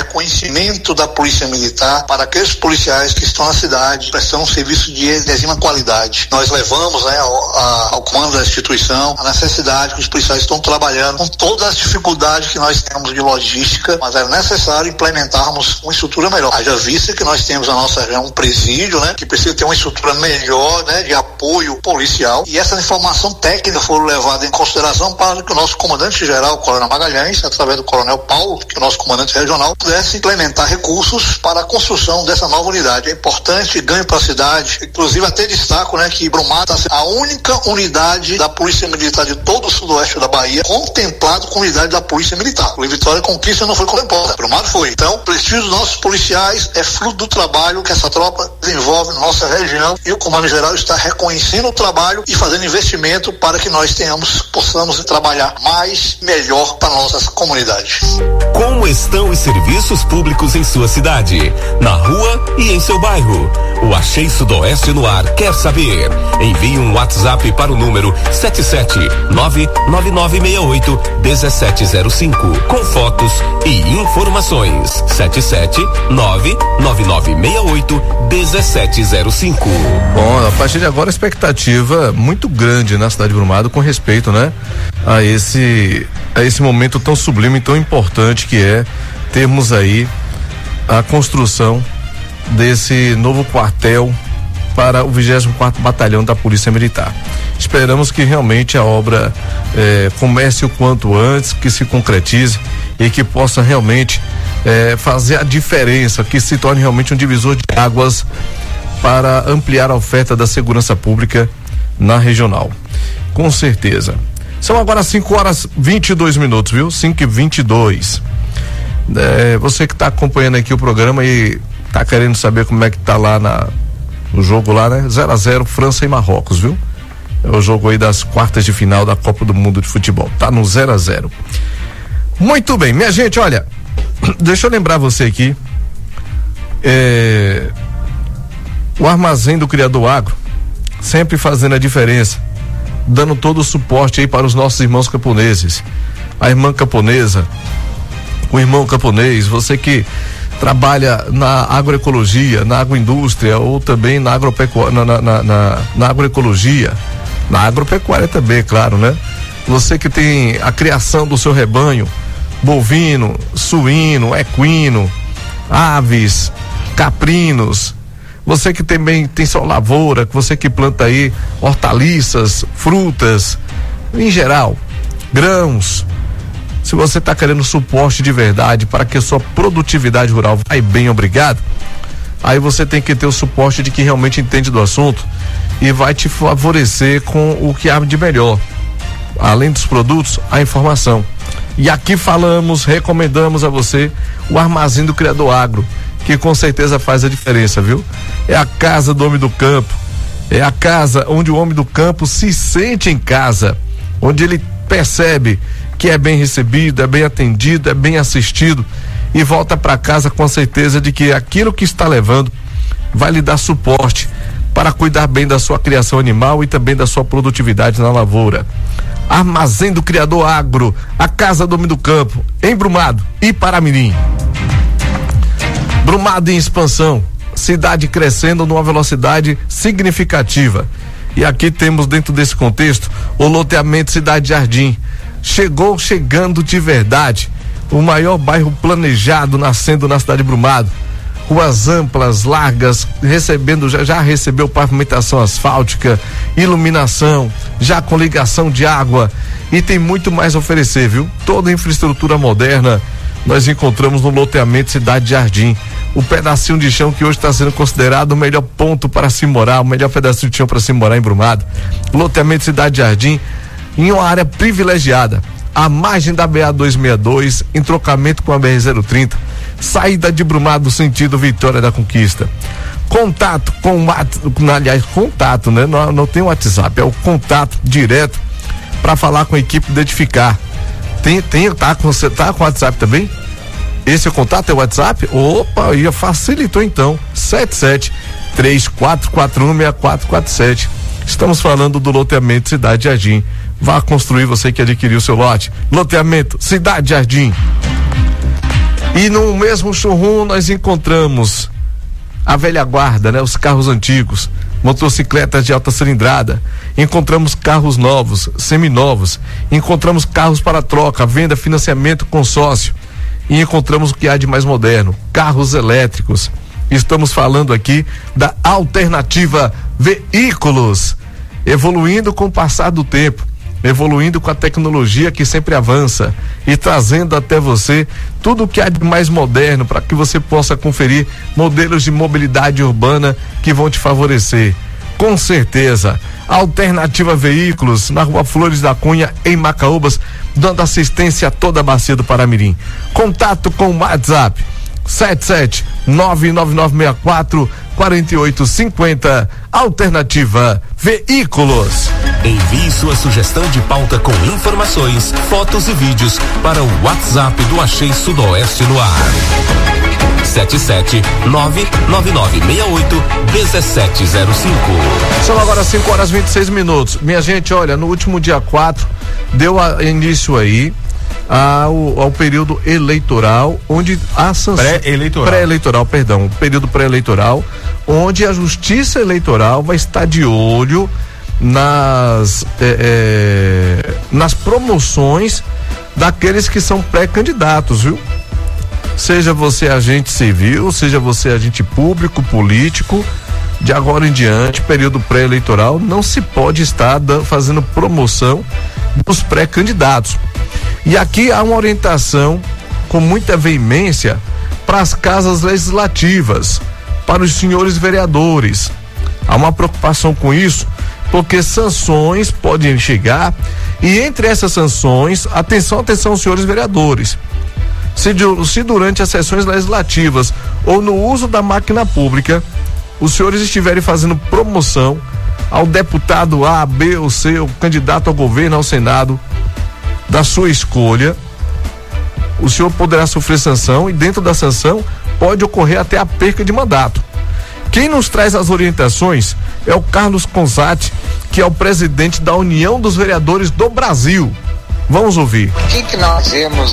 investimento da Polícia Militar para aqueles policiais que estão na cidade, prestam um serviço de exima qualidade. Nós levamos, né, ao comando da instituição a necessidade que os policiais estão trabalhando com todas as dificuldades que nós temos de logística, mas é necessário implementarmos uma estrutura melhor. Haja vista que nós temos na nossa região um presídio, né, que precisa ter uma estrutura melhor, né, de apoio policial, e essa informação técnica foram levadas em consideração para que o nosso comandante-geral, o Coronel Magalhães, através do Coronel Paulo, que é o nosso comandante regional, pudesse implementar recursos para a construção dessa nova unidade. É importante, ganho para a cidade, inclusive até destaco, né, que Brumado está a única unidade da Polícia Militar de todo o sudoeste da Bahia contemplado com unidade da Polícia Militar. O Vitória e Conquista não foi contemplada, Brumado foi. Então, o prestígio dos nossos policiais é fruto do trabalho que essa tropa desenvolve na nossa região, e o Comando Geral está reconhecendo o trabalho e fazendo investimento para que nós possamos trabalhar mais, melhor para nossas comunidades. Como estão os serviços públicos em sua cidade, na rua e em seu bairro? O Achei Sudoeste no Ar quer saber. Envie um WhatsApp para o número 77999681705 com fotos e informações. 77999681705. Bom, a partir de agora a expectativa muito grande na cidade de Brumado com respeito, né, a esse momento tão sublime e tão importante que é termos aí a construção desse novo quartel para o 24º Batalhão da Polícia Militar. Esperamos que realmente a obra comece o quanto antes, que se concretize e que possa realmente fazer a diferença, que se torne realmente um divisor de águas para ampliar a oferta da segurança pública na regional. Com certeza. São agora 5h22, viu? 5h22. Você que está acompanhando aqui o programa e tá querendo saber como é que tá lá no jogo lá, né? 0-0 França e Marrocos, viu? É o jogo aí das quartas de final da Copa do Mundo de Futebol. Tá no 0-0. Muito bem, minha gente, olha, deixa eu lembrar você aqui, o Armazém do Criador Agro, sempre fazendo a diferença, dando todo o suporte aí para os nossos irmãos camponeses, a irmã camponesa, o irmão camponês, você que trabalha na agroecologia, na agroindústria ou também na agropecuária, na agroecologia, na agropecuária também, claro, né? Você que tem a criação do seu rebanho, bovino, suíno, equino, aves, caprinos, você que também tem sua lavoura, você que planta aí hortaliças, frutas, em geral, grãos. Se você está querendo suporte de verdade para que a sua produtividade rural vai bem, obrigado, aí você tem que ter o suporte de quem realmente entende do assunto e vai te favorecer com o que há de melhor. Além dos produtos, a informação. E aqui recomendamos a você o Armazém do Criador Agro, que com certeza faz a diferença, viu? É a casa do homem do campo, é a casa onde o homem do campo se sente em casa, onde ele percebe que é bem recebido, é bem atendido, é bem assistido e volta para casa com a certeza de que aquilo que está levando vai lhe dar suporte para cuidar bem da sua criação animal e também da sua produtividade na lavoura. Armazém do Criador Agro, a casa do homem do campo, em Brumado e Paramirim. Brumado em expansão, cidade crescendo numa velocidade significativa. E aqui temos, dentro desse contexto, o loteamento Cidade Jardim. Chegando de verdade, o maior bairro planejado nascendo na cidade de Brumado. Ruas amplas, largas, já recebeu pavimentação asfáltica, iluminação, já com ligação de água e tem muito mais a oferecer, viu? Toda a infraestrutura moderna nós encontramos no loteamento Cidade Jardim. O pedacinho de chão que hoje está sendo considerado o melhor ponto para se morar, o melhor pedacinho de chão para se morar em Brumado. Loteamento Cidade Jardim, em uma área privilegiada, à margem da BA 262, em trocamento com a BR-030, saída de Brumado sentido Vitória da Conquista. Contato contato, né? Não tem WhatsApp, é o contato direto para falar com a equipe de edificar. Você tá com WhatsApp também? Esse é o contato, é o WhatsApp? Opa, ia facilitou então. 7734416447. Estamos falando do loteamento Cidade Jardim. Vá construir, você que adquiriu seu lote. Loteamento Cidade Jardim. E no mesmo showroom nós encontramos a velha guarda, né? Os carros antigos, motocicletas de alta cilindrada, encontramos carros novos, seminovos, encontramos carros para troca, venda, financiamento, consórcio, e encontramos o que há de mais moderno, carros elétricos. Estamos falando aqui da Alternativa Veículos, evoluindo com o passar do tempo, evoluindo com a tecnologia que sempre avança e trazendo até você tudo o que há de mais moderno para que você possa conferir modelos de mobilidade urbana que vão te favorecer. Com certeza, Alternativa Veículos, na Rua Flores da Cunha, em Macaúbas, dando assistência a toda a bacia do Paramirim. Contato com o WhatsApp 77999644850. Alternativa Veículos. Envie sua sugestão de pauta com informações, fotos e vídeos para o WhatsApp do Achei Sudoeste no ar. 77999681705. São agora 5h26. Minha gente, olha, no último dia 4 deu início aí ao período eleitoral, onde a sanção pré-eleitoral, período pré-eleitoral, onde a Justiça Eleitoral vai estar de olho nas promoções daqueles que são pré-candidatos, viu? Seja você agente civil, seja você agente público, político, de agora em diante, período pré-eleitoral, não se pode estar fazendo promoção dos pré-candidatos. E aqui há uma orientação com muita veemência para as casas legislativas, para os senhores vereadores. Há uma preocupação com isso, porque sanções podem chegar, e entre essas sanções, atenção, senhores vereadores, se durante as sessões legislativas ou no uso da máquina pública, os senhores estiverem fazendo promoção ao deputado A, B ou C, o candidato ao governo, ao Senado, da sua escolha, o senhor poderá sofrer sanção, e dentro da sanção pode ocorrer até a perca de mandato. Quem nos traz as orientações é o Carlos Consati, que é o presidente da União dos Vereadores do Brasil. Vamos ouvir. Por que nós temos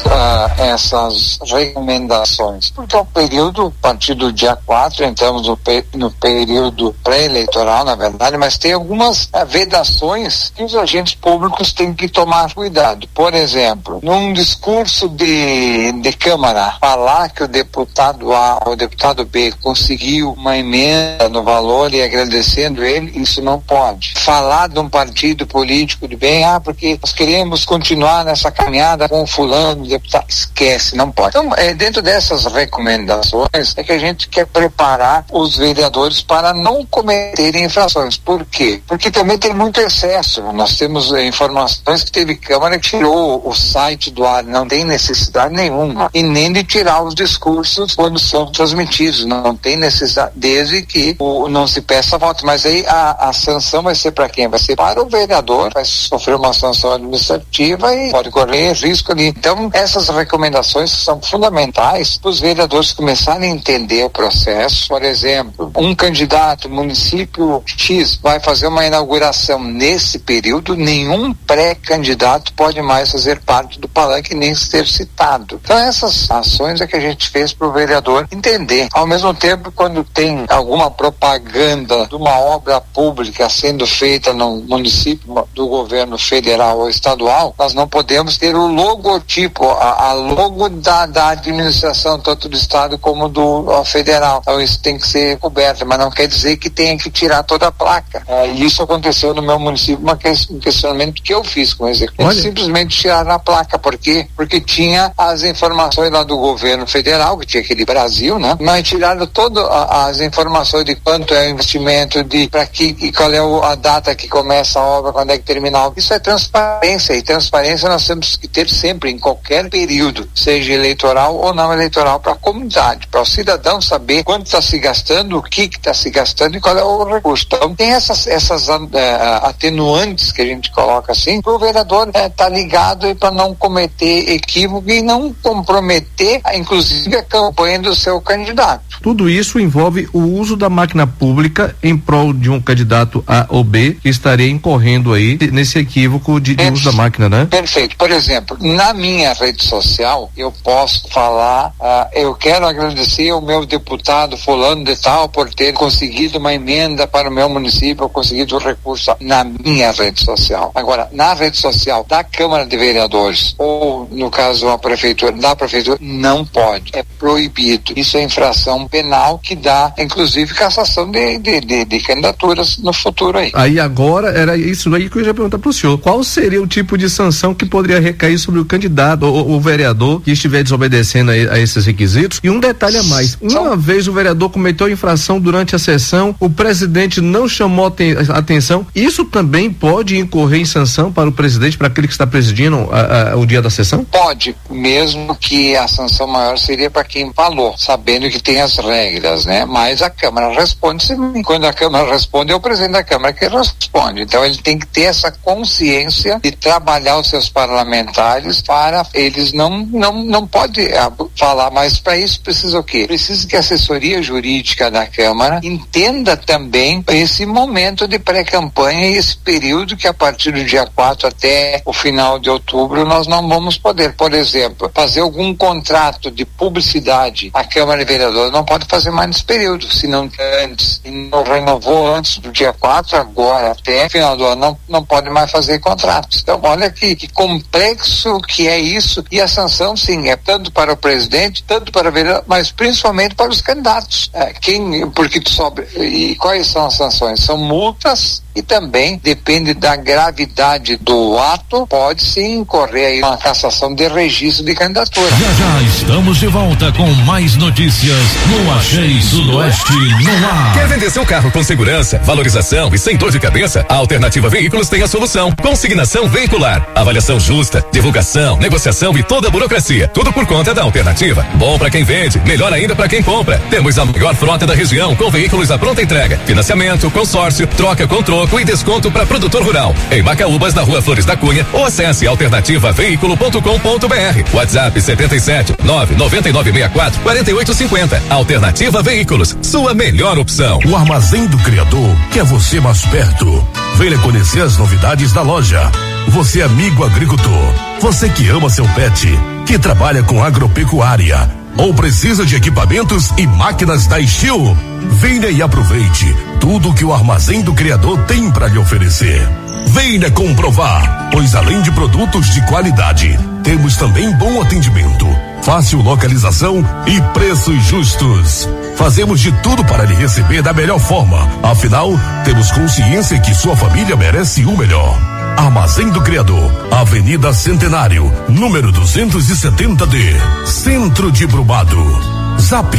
essas recomendações? Porque é o período, a partir do dia 4, entramos no período pré-eleitoral, na verdade, mas tem algumas vedações que os agentes públicos têm que tomar cuidado. Por exemplo, num discurso de Câmara, falar que o deputado A ou o deputado B conseguiu uma emenda no valor e agradecendo ele, isso não pode. Falar de um partido político de bem, porque nós queremos continuar nessa caminhada com o fulano, deputado, esquece, não pode. Então, dentro dessas recomendações é que a gente quer preparar os vereadores para não cometerem infrações. Por quê? Porque também tem muito excesso. Nós temos informações que teve Câmara que tirou o site do ar, não tem necessidade nenhuma, e nem de tirar os discursos quando são transmitidos, não tem necessidade, desde que não se peça voto. Mas aí a sanção vai ser para quem? Vai ser para o vereador, vai sofrer uma sanção administrativa e pode correr risco ali. Então, essas recomendações são fundamentais para os vereadores começarem a entender o processo. Por exemplo, um candidato, município X, vai fazer uma inauguração nesse período, nenhum pré-candidato pode mais fazer parte do palanque nem ser citado. Então, essas ações é que a gente fez para o vereador entender. Ao mesmo tempo, quando tem alguma propaganda de uma obra pública sendo feita no município do governo federal ou estadual, nós não podemos ter o logotipo, a logo da administração, tanto do estado como do federal. Então isso tem que ser coberto, mas não quer dizer que tenha que tirar toda a placa. E isso aconteceu no meu município, um questionamento que eu fiz com o executivo. Simplesmente tiraram a placa. Por quê? Porque tinha as informações lá do governo federal, que tinha aquele Brasil, né? Mas tiraram todas as informações de quanto é o investimento, de para que, qual é a data que começa a obra, quando é que termina a obra. Isso é transparência, e transparência nós temos que ter sempre, em qualquer período, seja eleitoral ou não eleitoral, para a comunidade, para o cidadão saber quanto está se gastando, o que está se gastando e qual é o recurso. Então tem essas atenuantes que a gente coloca assim, para o vereador estar ligado e para não cometer equívoco e não comprometer, inclusive, a campanha do seu candidato. Tudo isso envolve o uso da máquina pública em prol de um candidato A ou B, que estaria incorrendo aí nesse equívoco de uso da máquina, né? Perfeito. Por exemplo, na minha rede social, eu posso falar, eu quero agradecer ao meu deputado fulano de tal por ter conseguido uma emenda para o meu município, conseguido recurso na minha rede social. Agora, na rede social da Câmara de Vereadores, ou no caso da prefeitura, não pode. É proibido. Isso é infração penal que dá, inclusive, cassação de candidaturas no futuro aí. Aí agora, era isso aí que eu ia perguntar pro senhor. Qual seria o tipo de sanção que poderia recair sobre o candidato ou o vereador que estiver desobedecendo a esses requisitos? E um detalhe a mais, uma vez o vereador cometeu infração durante a sessão, o presidente não chamou atenção, isso também pode incorrer em sanção para o presidente, para aquele que está presidindo o dia da sessão? Pode, mesmo que a sanção maior seria para quem falou, sabendo que tem as regras, né? Mas a Câmara responde, quando a Câmara responde, é o presidente da Câmara que responde. Então ele tem que ter essa consciência de trabalhar os seus parlamentares para eles não pode falar, mas para isso precisa o quê? Precisa que a assessoria jurídica da Câmara entenda também esse momento de pré-campanha e esse período que a partir do dia 4 até o final de outubro nós não vamos poder, por exemplo, fazer algum contrato de publicidade. A Câmara de Vereadores não pode fazer mais nesse período, se não antes, e não renovou antes do dia 4, agora até o final do ano não pode mais fazer contratos. Então olha que complexo que é isso, e a sanção sim, é tanto para o presidente, tanto para o vereador, mas principalmente para os candidatos. Porque e quais são as sanções? São multas e também depende da gravidade do ato, pode sim incorrer aí uma cassação de registro de candidatura. Já estamos de volta com mais notícias no Achei Sudoeste no ar. Quer vender seu carro com segurança, valorização e sem dor de cabeça? A Alternativa Veículos tem a solução. Consignação veicular, avaliação justa, divulgação, negociação e toda a burocracia. Tudo por conta da Alternativa. Bom para quem vende, melhor ainda para quem compra. Temos a maior frota da região com veículos à pronta entrega, financiamento, consórcio, troca com troco e desconto para produtor rural. Em Macaúbas, na Rua Flores da Cunha, ou acesse alternativaveículo.com.br. WhatsApp 77 99964 4850. Alternativa Veículos, sua melhor opção. O Armazém do Criador quer você mais perto. Venha conhecer as novidades da loja. Você, amigo agricultor, você que ama seu pet, que trabalha com agropecuária ou precisa de equipamentos e máquinas da Steel, venha e aproveite tudo que o Armazém do Criador tem para lhe oferecer. Venha comprovar, pois além de produtos de qualidade, temos também bom atendimento, fácil localização e preços justos. Fazemos de tudo para lhe receber da melhor forma, afinal, temos consciência que sua família merece o melhor. Armazém do Criador, Avenida Centenário, número 270D, Centro de Brumado. Zap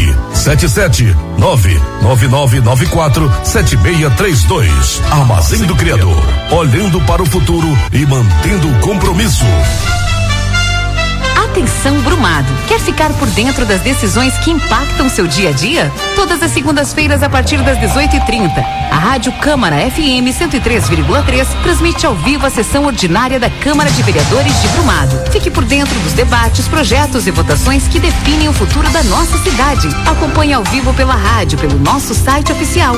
77999947632. Armazém do Criador, olhando para o futuro e mantendo o compromisso. Atenção Brumado, quer ficar por dentro das decisões que impactam seu dia a dia? Todas as segundas-feiras a partir das 18h30, a Rádio Câmara FM 103,3 transmite ao vivo a sessão ordinária da Câmara de Vereadores de Brumado. Fique por dentro dos debates, projetos e votações que definem o futuro da nossa cidade. Acompanhe ao vivo pela rádio, pelo nosso site oficial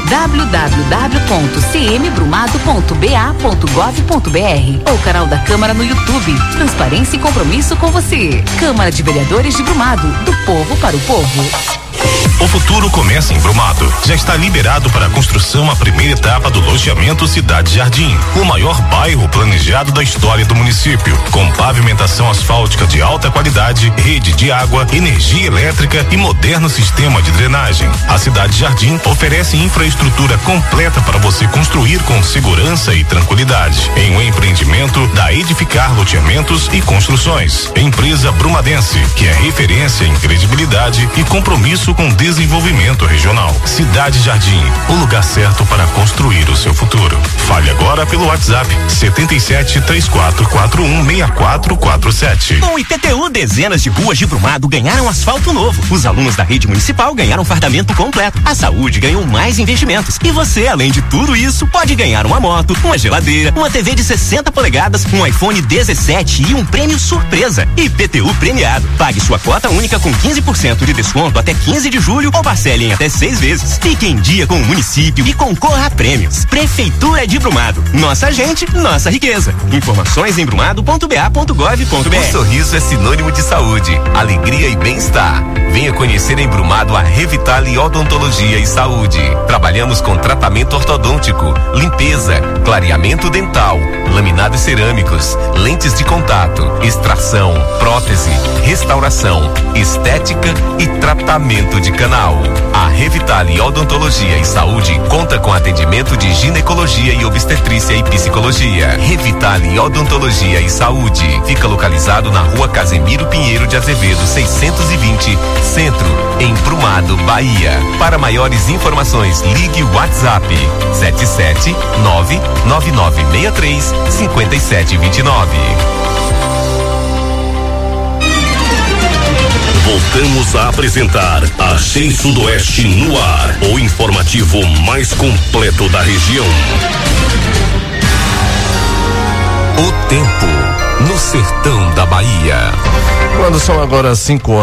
www.cmbrumado.ba.gov.br ou canal da Câmara no YouTube. Transparência e compromisso com você. Câmara de Vereadores de Brumado, do povo para o povo. O futuro começa em Brumado. Já está liberado para a construção a primeira etapa do loteamento Cidade Jardim, o maior bairro planejado da história do município, com pavimentação asfáltica de alta qualidade, rede de água, energia elétrica e moderno sistema de drenagem. A Cidade Jardim oferece infraestrutura completa para você construir com segurança e tranquilidade, em um empreendimento da Edificar Loteamentos e Construções, empresa brumadense, que é referência em credibilidade e compromisso com desenvolvimento regional. Cidade Jardim, o lugar certo para construir o seu futuro. Fale agora pelo WhatsApp 7734416447. Com o IPTU, dezenas de ruas de Brumado ganharam asfalto novo. Os alunos da rede municipal ganharam fardamento completo. A saúde ganhou mais investimentos. E você, além de tudo isso, pode ganhar uma moto, uma geladeira, uma TV de 60 polegadas, um iPhone 17 e um prêmio surpresa. IPTU premiado. Pague sua cota única com 15% de desconto até 15 15 de julho ou parcele em até 6 vezes. Fique em dia com o município e concorra a prêmios. Prefeitura de Brumado. Nossa gente, nossa riqueza. Informações em brumado.ba.gov.br. O sorriso é sinônimo de saúde, alegria e bem-estar. Venha conhecer em Brumado a Revitale Odontologia e Saúde. Trabalhamos com tratamento ortodôntico, limpeza, clareamento dental, laminados cerâmicos, lentes de contato, extração, prótese, restauração, estética e tratamento de canal. A Revitale Odontologia e Saúde conta com atendimento de ginecologia e obstetrícia e psicologia. Revitale Odontologia e Saúde fica localizado na Rua Casemiro Pinheiro de Azevedo 620, Centro, em Brumado, Bahia. Para maiores informações, ligue o WhatsApp 77999635729. Voltamos a apresentar Achei Sudoeste no ar, o informativo mais completo da região. O tempo no sertão da Bahia. Quando são agora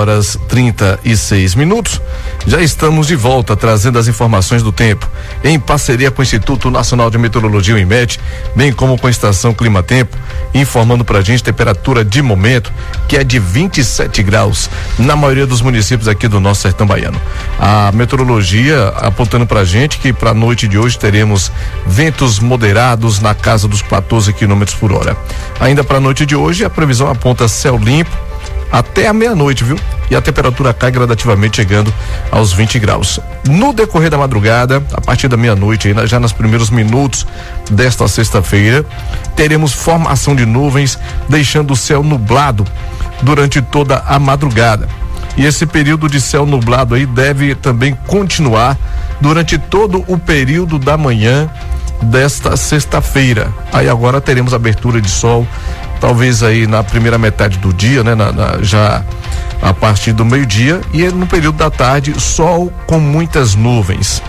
5h36, já estamos de volta trazendo as informações do tempo, em parceria com o Instituto Nacional de Meteorologia, o INMET, bem como com a Estação Clima Tempo, informando pra gente temperatura de momento, que é de 27 graus, na maioria dos municípios aqui do nosso sertão baiano. A meteorologia apontando pra gente que pra noite de hoje teremos ventos moderados na casa dos 14 km por hora. Ainda pra noite de hoje, a previsão aponta céu limpo até a meia-noite, viu? E a temperatura cai gradativamente, chegando aos 20 graus. No decorrer da madrugada, a partir da meia-noite, já nos primeiros minutos desta sexta-feira, teremos formação de nuvens, deixando o céu nublado durante toda a madrugada. E esse período de céu nublado aí deve também continuar durante todo o período da manhã desta sexta-feira. Aí agora teremos abertura de sol, talvez aí na primeira metade do dia, né? Já a partir do meio-dia, e no período da tarde, sol com muitas nuvens.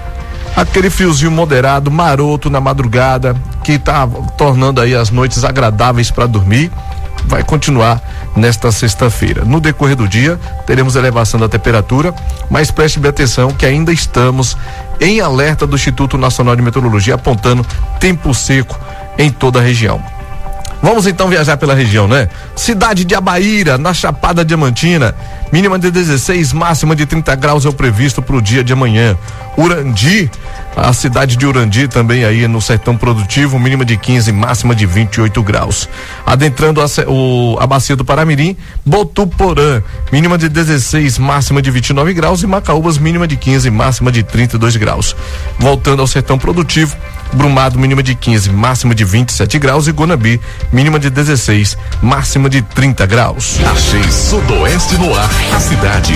Aquele friozinho moderado, maroto na madrugada, que tá tornando aí as noites agradáveis para dormir, vai continuar nesta sexta-feira. No decorrer do dia, teremos elevação da temperatura, mas preste bem atenção que ainda estamos em alerta do Instituto Nacional de Meteorologia, apontando tempo seco em toda a região. Vamos então viajar pela região, né? Cidade de Abaíra, na Chapada Diamantina, mínima de 16, máxima de 30 graus é o previsto para o dia de amanhã. Urandi, a cidade de Urandi também aí no sertão produtivo, mínima de 15, máxima de 28 graus. Adentrando a bacia do Paramirim, Botuporã, mínima de 16, máxima de 29 graus, e Macaúbas, mínima de 15, máxima de 32 graus. Voltando ao sertão produtivo, Brumado, mínima de 15, máxima de 27 graus, e Guanambi, mínima de 16, máxima de 30 graus. Achei Sudoeste no ar. A cidade.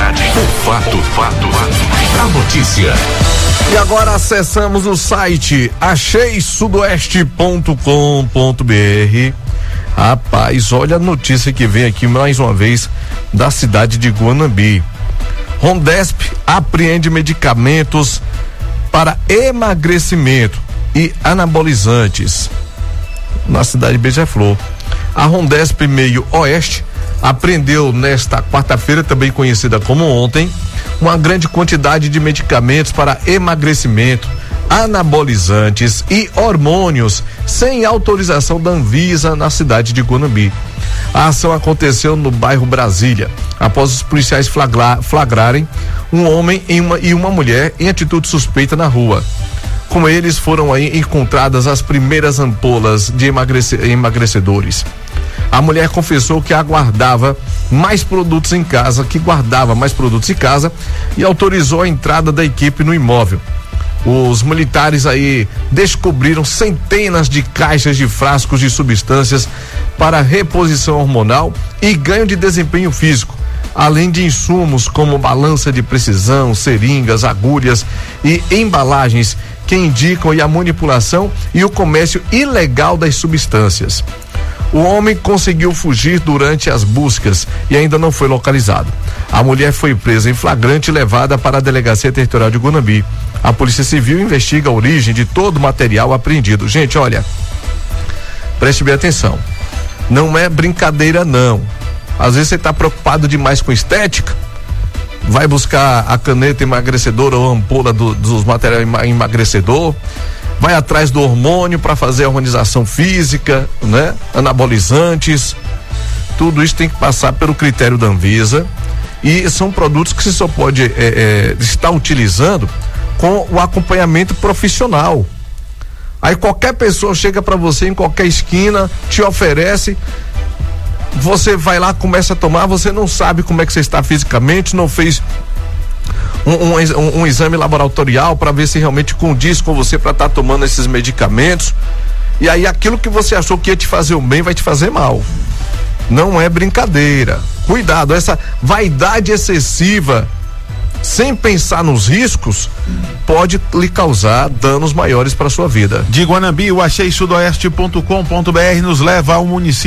O fato. A notícia. E agora acessamos o site acheisudoeste.com.br. Rapaz, olha a notícia que vem aqui mais uma vez da cidade de Guanambi. Rondesp apreende medicamentos para emagrecimento e anabolizantes na cidade de Beija-Flor. A Rondesp Meio Oeste apreendeu nesta quarta-feira, também conhecida como ontem, uma grande quantidade de medicamentos para emagrecimento, anabolizantes e hormônios sem autorização da Anvisa na cidade de Guanambi. A ação aconteceu no bairro Brasília, após os policiais flagrarem um homem e uma mulher em atitude suspeita na rua. Com eles foram aí encontradas as primeiras ampolas de emagrecedores. A mulher confessou que guardava mais produtos em casa e autorizou a entrada da equipe no imóvel. Os militares aí descobriram centenas de caixas de frascos de substâncias para reposição hormonal e ganho de desempenho físico, além de insumos como balança de precisão, seringas, agulhas e embalagens que indicam a manipulação e o comércio ilegal das substâncias. O homem conseguiu fugir durante as buscas e ainda não foi localizado. A mulher foi presa em flagrante e levada para a Delegacia Territorial de Guanambi. A Polícia Civil investiga a origem de todo o material apreendido. Gente, olha, preste bem atenção. Não é brincadeira, não. Às vezes você está preocupado demais com estética, vai buscar a caneta emagrecedora ou a ampola dos materiais emagrecedor, vai atrás do hormônio para fazer a harmonização física, né? Anabolizantes, tudo isso tem que passar pelo critério da Anvisa, e são produtos que você só pode estar utilizando com o acompanhamento profissional. Aí qualquer pessoa chega para você em qualquer esquina, te oferece, você vai lá, começa a tomar, você não sabe como é que você está fisicamente, não fez um exame laboratorial para ver se realmente condiz com você para estar tomando esses medicamentos, e aí aquilo que você achou que ia te fazer o bem vai te fazer mal. Não é brincadeira. Cuidado, essa vaidade excessiva, sem pensar nos riscos, pode lhe causar danos maiores para sua vida. De Guanambi, o acheisudoeste.com.br nos leva ao município